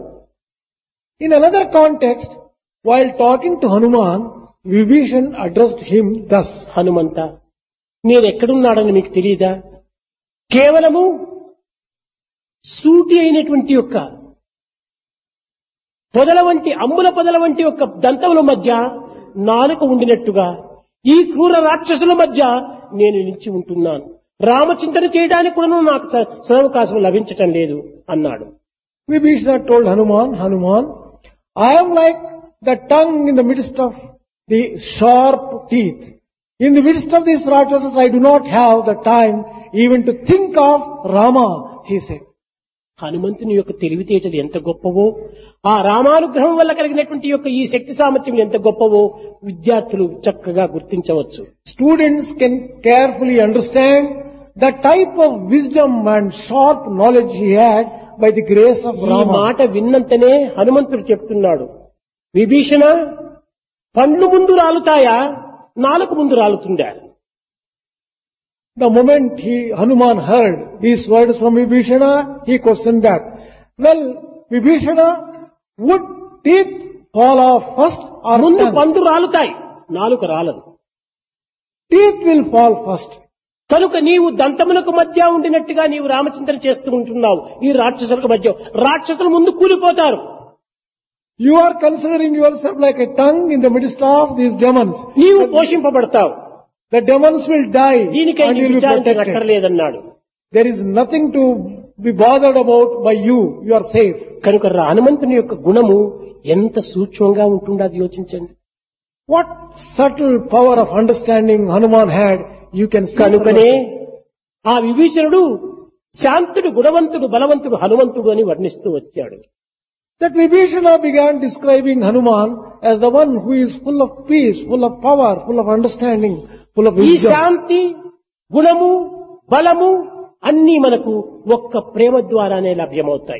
in another context, while talking to Hanuman, Vibhishan addressed him thus. Hanumantha, నేనెక్కడున్నాడని మీకు తెలియదా? కేవలము సూటి అయినటువంటి యొక్క పొదల వంటి అమ్ముల పొదల వంటి యొక్క దంతముల మధ్య నాలుక ఉండినట్టుగా ఈ క్రూర రాక్షసుల మధ్య నేను నిలిచి ఉంటున్నాను. రామచింతన చేయడానికి కూడా నాకు సదవకాశం లభించటం లేదు అన్నాడు. Vibhishana told Hanuman, I am like the tongue in the midst of the sharp teeth. In the midst of these Rakshasas, I do not have the time even to think of Rama, he said. హనుమంతుని యొక్క తెలివితేటలు ఎంత గొప్పవో, ఆ రామానుగ్రహం వల్ల కలిగినటువంటి యొక్క ఈ శక్తి సామర్థ్యం ఎంత గొప్పవో విద్యార్థులు చక్కగా గుర్తించవచ్చు. Students can carefully understand the type of wisdom and sharp knowledge he had by the grace of ఈ Rama. మాట విన్నంతనే హనుమంతుడు చెప్తున్నాడు, విభీషణ, పండ్లు ముందు రాలుతాయా, నాలుక ముందు రాలుతుందా? The moment Hanuman heard these words from Vibhishana, he questioned back. Well, Vibhishana, would teeth fall off first or ముందు tongue? పండు రాలుతాయి, నాలుక రాలదు. Teeth will fall first. కనుక నీవు దంతములకు మధ్య ఉండినట్టుగా నీవు రామచింతన చేస్తూ ఉంటున్నావు. ఈ రాక్షసులకు మధ్య రాక్షసులు ముందు కూలిపోతారు. You are considering yourself like a tongue in the midst of these demons. నీవు పోషింపబడతావు. The demons will die దీనికై and నీ you will be protected. విచారించక్కర్లేదన్నాడు. There is nothing to be bothered about by you. You are safe. కనుక హనుమంతుని యొక్క గుణము ఎంత సూక్ష్మంగా ఉంటుండో యోచించండి. What subtle power of understanding Hanuman had, you can see. కనుకనే ఆ విభీషణుడు శాంతుడు, గుణవంతుడు, బలవంతుడు హనుమంతుడు అని వర్ణిస్తూ వచ్చాడు. That Vibhishana began describing Hanuman as the one who is full of peace, full of power, full of understanding, full of ఈ wisdom. శాంతి, గుణము, బలము అన్నీ మనకు ఒక్క ప్రేమ ద్వారానే లభ్యమవుతాయి.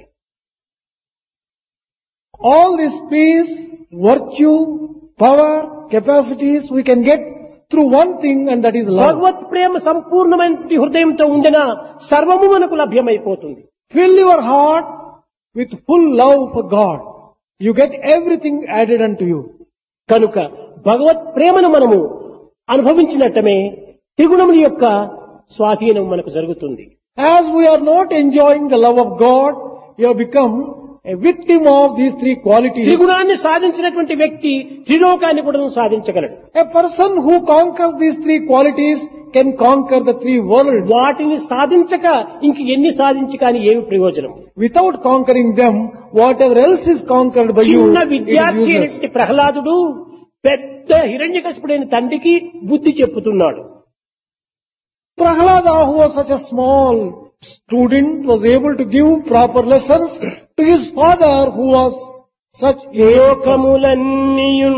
All this peace, virtue, power, capacities we can get through one thing, and that is love. భగవత్ ప్రేమ సంపూర్ణమైన హృదయంతో ఉండిన సర్వము మనకు లభ్యమైపోతుంది. Fill your heart with full love for God. You get everything added unto you. కనుక భగవత్ ప్రేమను మనము అనుభవించినట్టమే త్రిగుణముల యొక్క స్వాధీనం మనకు జరుగుతుంది. As we are not enjoying the love of God, you have become a victim of these three qualities. త్రిగుణాన్ని సాధించినటువంటి వ్యక్తి త్రిలోకాన్ని కూడా సాధించగలడు. A person who conquers these three qualities can conquer the three worlds. వాటిని సాధించక ఇంక ఎన్ని సాధించి కానీ ఏమి ప్రయోజనం? Without conquering them, whatever else is conquered by you, చిన్న it is విద్యార్థి useless. అయినటువంటి ప్రహ్లాదుడు పెద్ద హిరణ్యకశిపుడైన తండ్రికి బుద్ధి చెప్పుతున్నాడు. Prahlada, who was such a small student, was able to give proper lessons to his father, who was such a లోకములన్నీయున్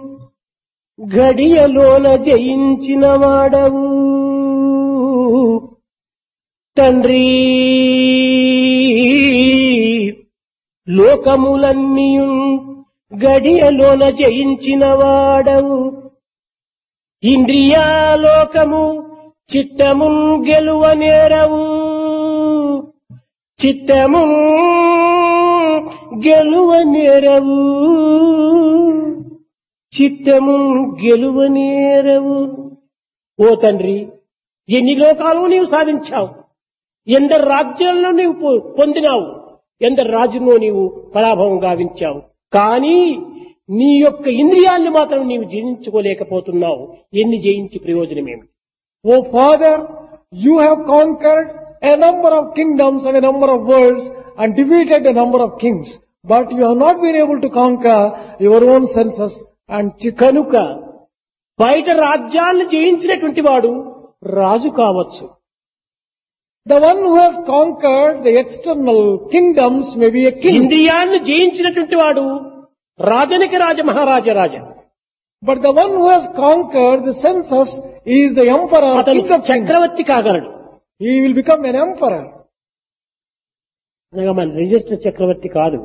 గడియలోన జయించిన వాడవు తండ్రి, లోకములన్నీయున్ గడియలోన జయించిన వాడవు, ఇంద్రియాలోకము చిత్తమున్ గెలువ నేరవు, చిత్తమున్ గెలువ నేరవు, చిత్తమున్ గెలువ నేరవు. ఓ తండ్రి, ఎన్ని లోకాలు నీవు సాధించావు, ఎందరు రాజ్యాల్లో నీవు పొందినావు, ఎందరు రాజులో నీవు పరాభవం గావించావు. కానీ నీ యొక్క ఇంద్రియాల్ని మాత్రం నీవు జయించుకోలేకపోతున్నావు. ఎన్ని జయించి ప్రయోజనమేమి? Oh Father, you have conquered a number of kingdoms and a number of worlds and defeated a number of kings. But you have not been able to conquer your own senses and కనుక బయట రాజ్యాలను జయించినటువంటి వాడు రాజు కావచ్చు. the one who has conquered the external kingdoms may be a king. ఇంద్రియాలను జయించినటువంటి వాడు రాజనికి రాజ, మహారాజ రాజ. But the one who has conquered the senses is the emperor, అతను king of kings. Chakravarthi కాగలడు. He will become an emperor. అనగా మన register చక్రవర్తి కాదు.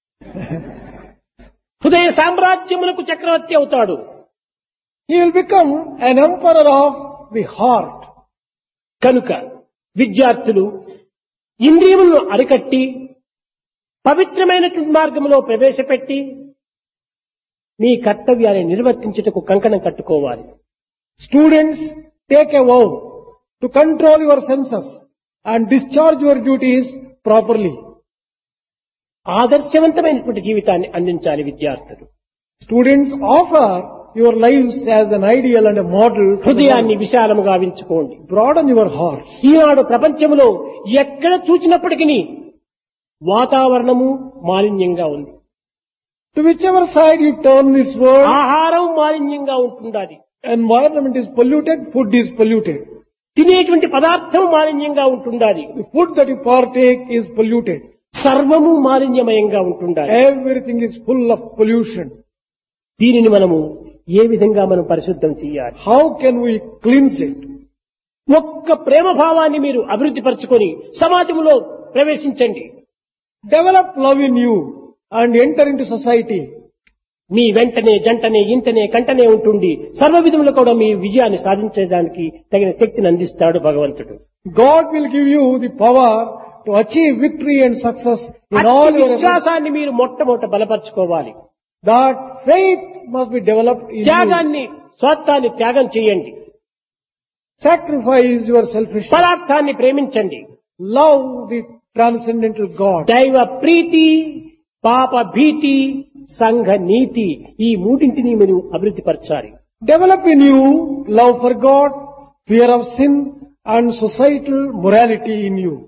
హృదయ సామ్రాజ్యములకు చక్రవర్తి అవుతాడు. He will become an emperor of the heart. కనుక విద్యార్థులు ఇంద్రియములను అరికట్టి పవిత్రమైనటువంటి మార్గంలో ప్రవేశపెట్టి మీ కర్తవ్యాన్ని నిర్వర్తించుటకు కంకణం కట్టుకోవాలి. Students, take a vow to control your senses and discharge your duties properly. ఆదర్శవంతమైనటువంటి జీవితాన్ని అందించాలి విద్యార్థులు. Students, offer your lives as an ideal and a model. for the హృదయాన్ని world. విశాలముగా గావించుకోండి. Broaden your hearts. ఈనాడు ప్రపంచంలో ఎక్కడ చూచినప్పటికీ వాతావరణము మాలిన్యంగా ఉంది. To whichever side you turn this world, ఆహారం మాలిన్యంగా ఉంటుండాలి. environment is polluted, food is polluted. తినేటువంటి పదార్థం మాలిన్యంగా ఉంటుండాలి. The food that you partake is polluted. సర్వము మాలిన్యమయంగా ఉంటుండాలి. Everything is full of pollution. దీనిని మనము ఏ విధంగా మనం పరిశుద్ధం చేయాలి? How can we cleanse it? ఒక్క ప్రేమ భావాన్ని మీరు అభివృద్ధి పరచుకొని సమాజంలో ప్రవేశించండి. Develop love in you and enter into society. మీ వెంటనే జంటనే ఇంటనే కంటనే ఉంటుండి సర్వ విధములు కూడా మీ విజయాన్ని సాధించేదానికి తగిన శక్తిని అందిస్తాడు భగవంతుడు. God will give you the power to achieve victory and success in all అట్టి your efforts. విశ్వాసాన్ని మీరు మొట్టమొదట బలపరచుకోవాలి. That faith must be developed in you. త్యాగాన్ని స్వార్థాన్ని త్యాగం చేయండి. Sacrifice your selfishness. పదార్థాన్ని ప్రేమించండి. Love the transcendental God. దైవ ప్రీతి, పాప భీతి, సంఘ నీతి ఈ మూడింటిని మీరు అభివృద్ధి పరచాలి. Develop in you love for God, fear of sin and societal morality in you.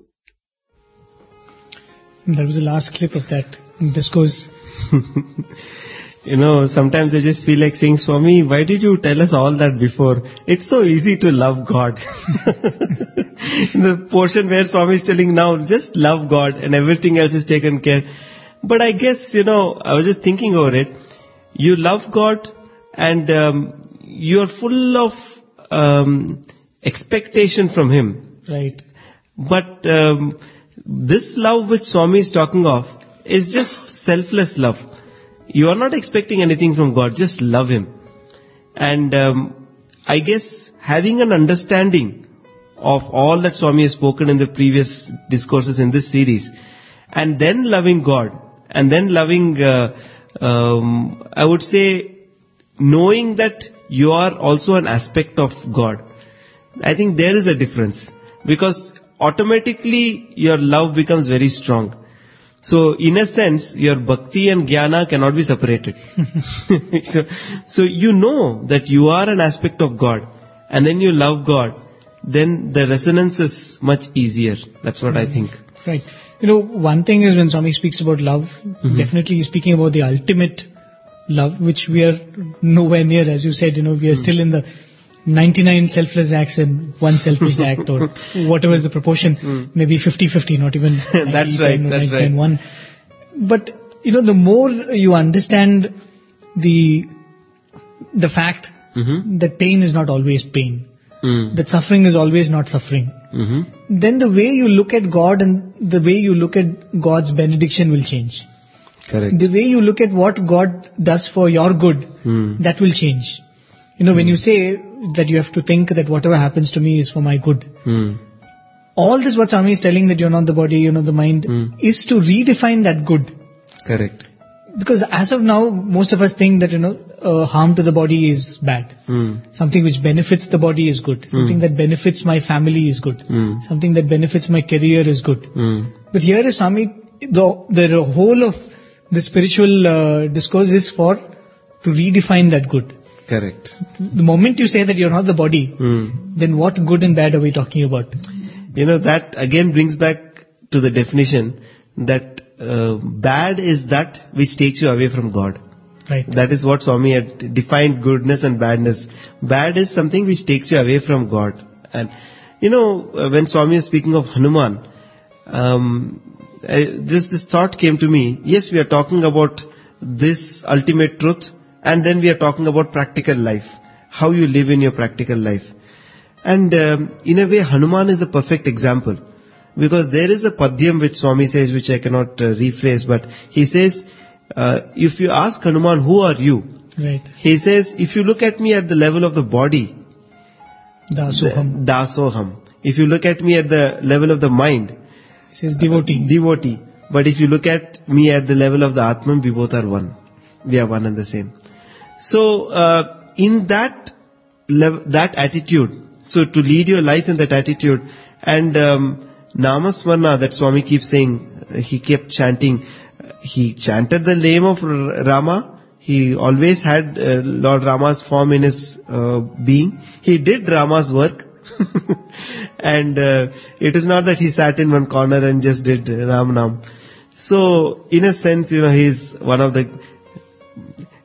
And that was the last clip of that discourse. Sometimes I just feel like saying, Swami, why did you tell us all that before? It's so easy to love God. The portion where Swami is telling now, just love God and everything else is taken care. But I guess, I was just thinking over it. You love God and you are full of expectation from Him. Right. But this love which Swami is talking of is just selfless love. You are not expecting anything from God, just love Him. And I guess having an understanding of all that Swami has spoken in the previous discourses in this series, and then loving God, and then loving, I would say, knowing that you are also an aspect of God. I think there is a difference, because automatically your love becomes very strong. So in a sense, your bhakti and jnana cannot be separated. So you know that you are an aspect of God, and then you love God, then the resonance is much easier. That's what I think. Right. One thing is when Swami speaks about love, definitely he's speaking about the ultimate love, which we are nowhere near. As you said, we are still in the 99 selfless acts and one selfish act, or whatever is the proportion, maybe 50-50, not even 90, That's right, 10, that's 90, right. 1. But, the more you understand the fact that pain is not always pain, that suffering is always not suffering, then the way you look at God and the way you look at God's benediction will change. Correct. The way you look at what God does for your good, that will change. When you say that you have to think that whatever happens to me is for my good, all this what Swami is telling, that you're not the body, you're not the mind, is to redefine that good. Correct. Because as of now, most of us think that, harm to the body is bad. Something which benefits the body is good. Something that benefits my family is good. Something that benefits my career is good. But here is Swami, the whole of the spiritual discourse is to redefine that good. Correct. The moment you say that you're not the body, then what good and bad are we talking about? That again brings back to the definition that bad is that which takes you away from God. Right. That is what Swami had defined goodness and badness. Bad is something which takes you away from God. And, when Swami is speaking of Hanuman, just this thought came to me. Yes, we are talking about this ultimate truth, and then we are talking about practical life, how you live in your practical life. And in a way, Hanuman is a perfect example, because there is a padyam which Swami says, which I cannot rephrase, but he says, if you ask Hanuman, who are you? Right. He says, if you look at me at the level of the body, Dasoham. If you look at me at the level of the mind, he says devotee. But if you look at me at the level of the Atman, we both are one. We are one and the same. So, in that attitude, so to lead your life in that attitude, and Namasmarna that Swami keeps saying, he kept chanting, he chanted the name of Rama, he always had Lord Rama's form in his being, he did Rama's work, and it is not that he sat in one corner and just did Ram Nam. So, in a sense, he's one of the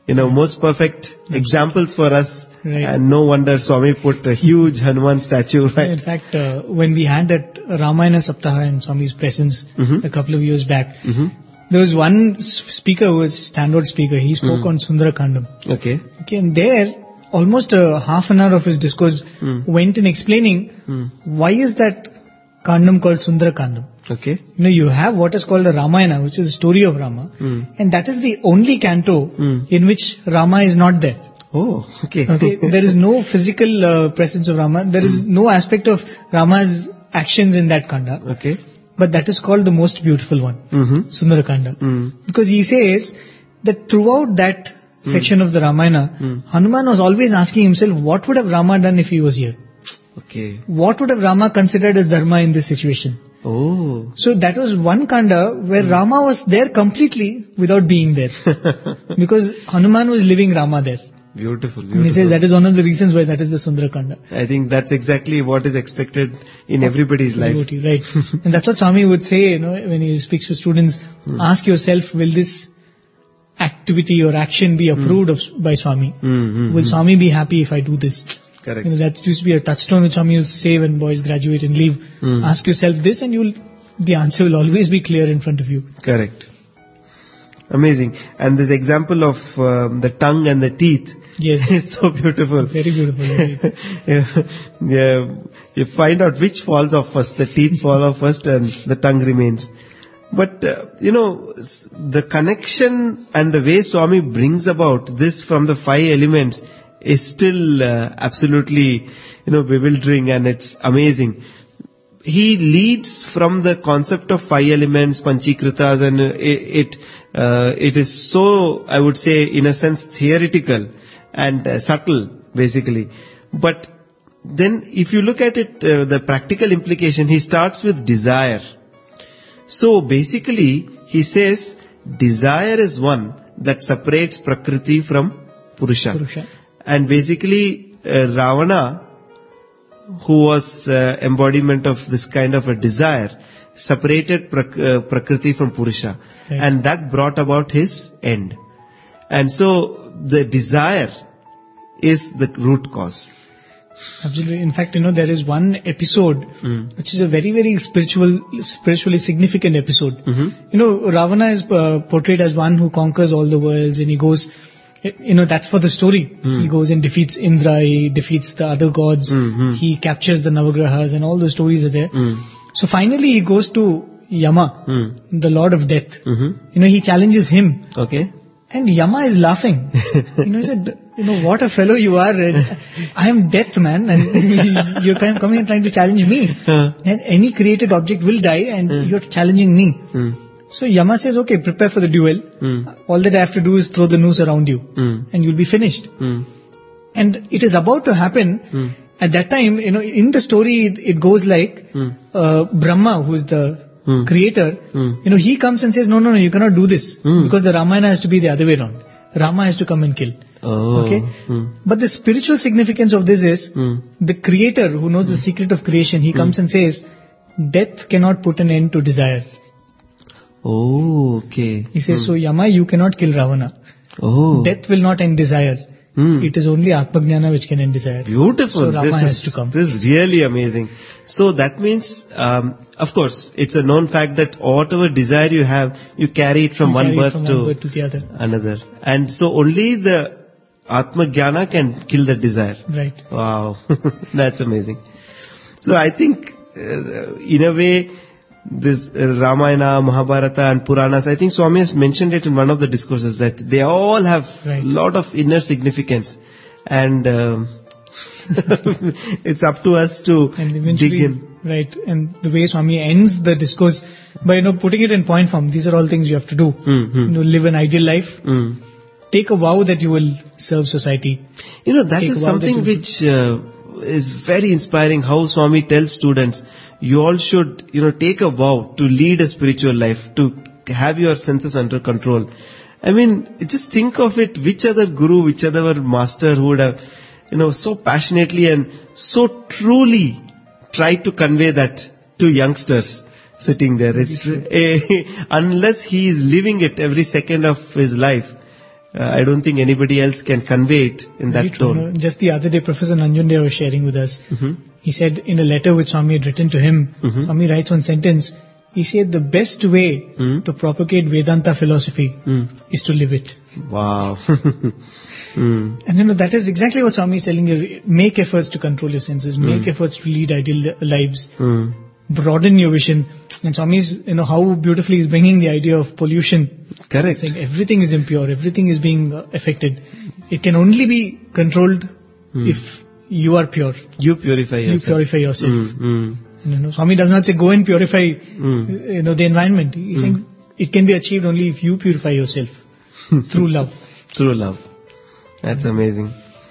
most perfect examples for us. Right. And no wonder Swami put a huge Hanuman statue, right? In fact, when we had that Ramayana Saptaha in Swami's presence a couple of years back, there was one speaker who was standout speaker. He spoke on Sundarakandam. Okay. Okay, and there, almost a half an hour of his discourse went in explaining why is that Kandam called Sundarakandam. Okay. You have what is called the Ramayana, which is the story of Rama, and that is the only canto in which Rama is not there. Oh, okay. Okay, there is no physical presence of Rama. There is no aspect of Rama's actions in that kanda. Okay. But that is called the most beautiful one, Sundarakanda. Because he says that throughout that section of the Ramayana, Hanuman was always asking himself, what would have Rama done if he was here? Okay. What would have Rama considered as dharma in this situation? Oh. So that was one kanda where Rama was there completely without being there. Because Hanuman was living Rama there. Beautiful. And he says that is one of the reasons why that is the Sundarakanda. I think that's exactly what is expected in everybody's life. Right. And that's what Swami would say, when he speaks to students, ask yourself, will this activity or action be approved by Swami? Will Swami be happy if I do this? Correct. That used to be a touchstone which Swami used to say when boys graduate and leave. Ask yourself this and the answer will always be clear in front of you. Correct. Amazing. And this example of the tongue and the teeth is so beautiful. Very beautiful. You find out which falls off first. The teeth fall off first and the tongue remains. But, the connection and the way Swami brings about this from the 5 elements is still absolutely, bewildering, and it's amazing. He leads from the concept of 5 elements, Panchikritas, and it is so, I would say, in a sense, theoretical and subtle, basically. But then if you look at it, the practical implication, he starts with desire. So basically, he says, desire is one that separates Prakriti from Purusha. And basically, Ravana, who was embodiment of this kind of a desire, separated Prakriti from Purusha. Right. And that brought about his end. And so, the desire is the root cause. Absolutely. In fact, there is one episode which is a very, very spiritually significant episode. Ravana is portrayed as one who conquers all the worlds, and he goes, that's for the story. He goes and defeats Indra, he defeats the other gods, he captures the Navagrahas, and all the stories are there. So finally he goes to Yama, the Lord of Death. He challenges him. Okay. And Yama is laughing. He said, what a fellow you are. I am death, man, and you're coming and trying to challenge me. And any created object will die, and you're challenging me. So Yama says, okay, prepare for the duel. All that I have to do is throw the noose around you, and you'll be finished. And it is about to happen. At that time, in the story, it goes like Brahma, who is the creator, he comes and says, no, you cannot do this, because the Ramayana has to be the other way around. Rama has to come and kill. Okay? But the spiritual significance of this is, the creator who knows the secret of creation, he comes and says, death cannot put an end to desire. Oh, okay. He says, so Yama, you cannot kill Ravana. Death will not end desire. It is only Atmajnana which can end desire. Beautiful. So Rama has to come. This is really amazing. So that means, of course, it's a known fact that whatever desire you have, you carry it from one birth to the other. Another. And so only the Atmajnana can kill the desire. Right. Wow. That's amazing. So I think, in a way, this Ramayana, Mahabharata and Puranas, I think Swami has mentioned it in one of the discourses that they all have a lot of inner significance, and it's up to us to dig in. Right, and the way Swami ends the discourse by putting it in point form, these are all things you have to do. Live an ideal life, take a vow that you will serve society. That is something which is very inspiring, how Swami tells students, you all should, take a vow to lead a spiritual life, to have your senses under control. I mean, just think of it, which other guru, which other master who would have, so passionately and so truly tried to convey that to youngsters sitting there. It's unless he is living it every second of his life, I don't think anybody else can convey it in Very that true. tone. Just the other day, Professor Nanjunde was sharing with us. He said in a letter which Swami had written to him, Swami writes one sentence. He said the best way to propagate Vedanta philosophy is to live it. Wow. And that is exactly what Swami is telling you. Make efforts to control your senses. Make efforts to lead ideal lives. Broaden your vision. And Swami is, how beautifully he's bringing the idea of pollution. Correct. Saying everything is impure, everything is being affected. It can only be controlled if you are pure. You purify yourself. You purify yourself. Swami does not say go and purify the environment. He's saying it can be achieved only if you purify yourself through love. Through love. That's amazing.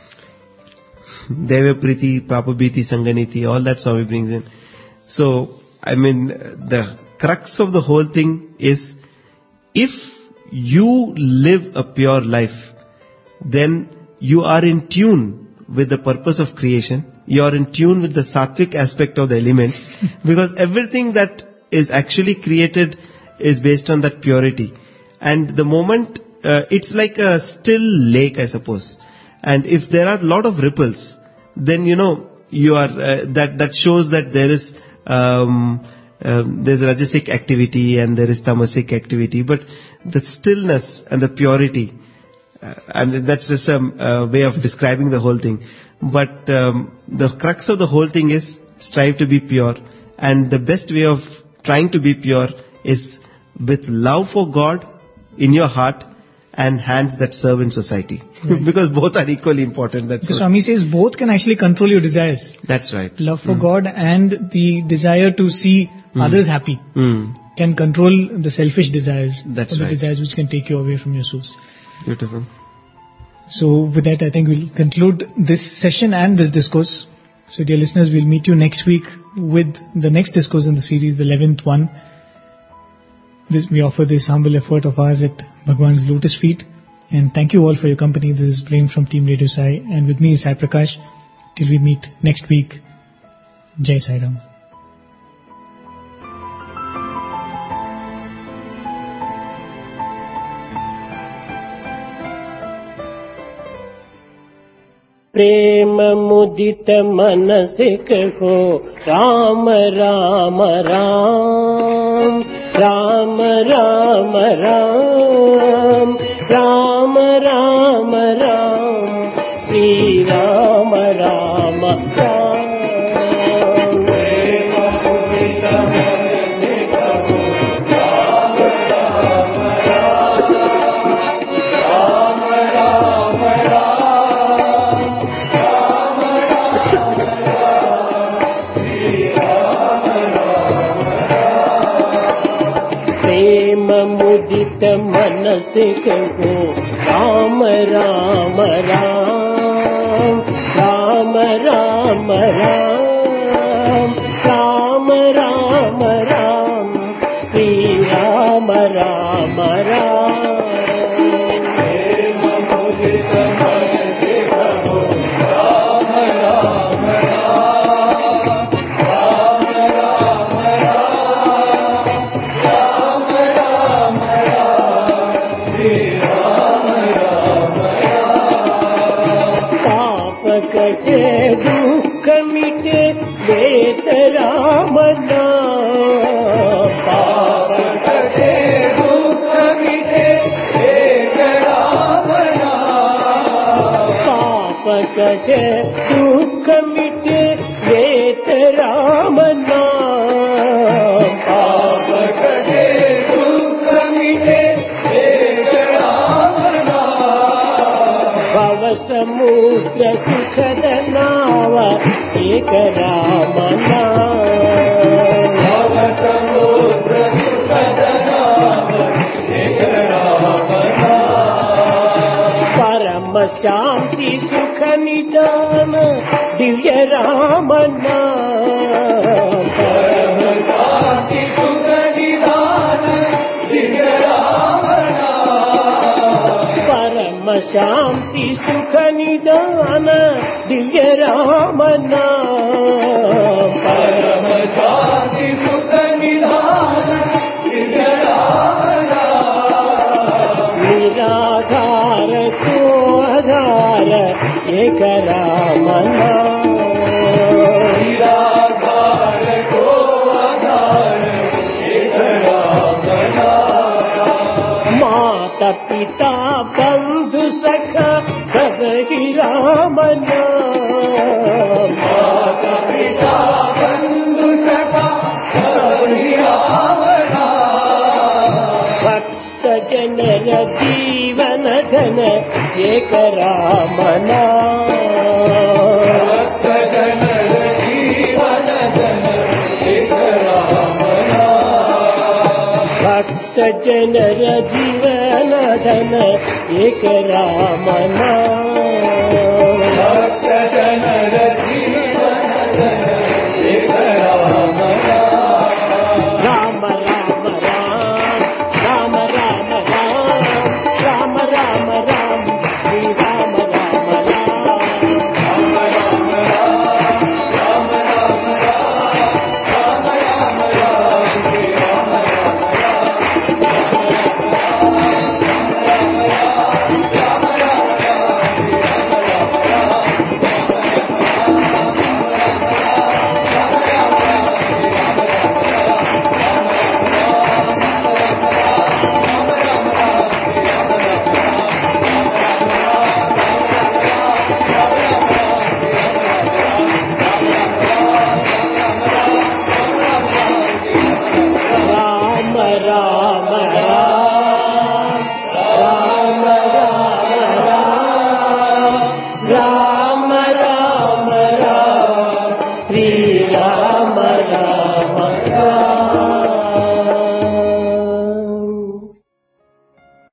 Deva Priti, Papa Bhiti, Sanganiti, all that Swami brings in. So, the crux of the whole thing is, if you live a pure life, then you are in tune with the purpose of creation. You are in tune with the sattvic aspect of the elements, because everything that is actually created is based on that purity. And the moment, it's like a still lake, I suppose. And if there are a lot of ripples, then you are, that shows that there is, there's rajasic activity and there is tamasic activity, but the stillness and the purity, and that's just a way of describing the whole thing. But the crux of the whole thing is strive to be pure, and the best way of trying to be pure is with love for God in your heart and hands that serve in society. Right. Because both are equally important. So Swami says both can actually control your desires. That's right. Love for God and the desire to see others happy can control the selfish desires. That's or the right. desires which can take you away from your source. Beautiful. So with that, I think we'll conclude this session and this discourse. So dear listeners, we'll meet you next week with the next discourse in the series, the 11th one. We offer this humble effort of ours at Bhagwan's lotus feet. And thank you all for your company. This is Prem from Team Radio Sai. And with me is Sai Prakash. Till we meet next week. Jai Sai Ram. प्रेम मुदित मन से कहो राम राम राम राम राम राम राम राम राम श्री राम राम राम मुदित मन से कहो राम राम राम राम राम राम राम राम राम श्री राम राम राम मुदित मन से कहो राम राम कटे दुख मिटे वेत राम नाम पाप कटे दुख मिटे वेत राम नाम पाप कटे दुख मिटे वेत राम नाम पाप कटे दुख मिटे वेत राम नाम भव समुद्र सुखद नाव एक राम नाम भव समुद्र सुखद नाव एक राम नाम परम शांति सुख निदान दिव्य राम नाम परम शांति सुख निदान दिव्य राम नाम परम शांति सुख निदान दिव्य राम नाम परम शांति सुख निदान दिव्य राम नाम निराधार నిరాధార ఏక రామనా मात पिता बंधु सखा सब ही राम नाम मात पिता बंधु सखा सब ही राम नाम भक्त जनर जीवन धन एक राम नाम भक्त जनर जीवन धन एक राम भक्त जनर जीवन धन एक राम नाम भक्त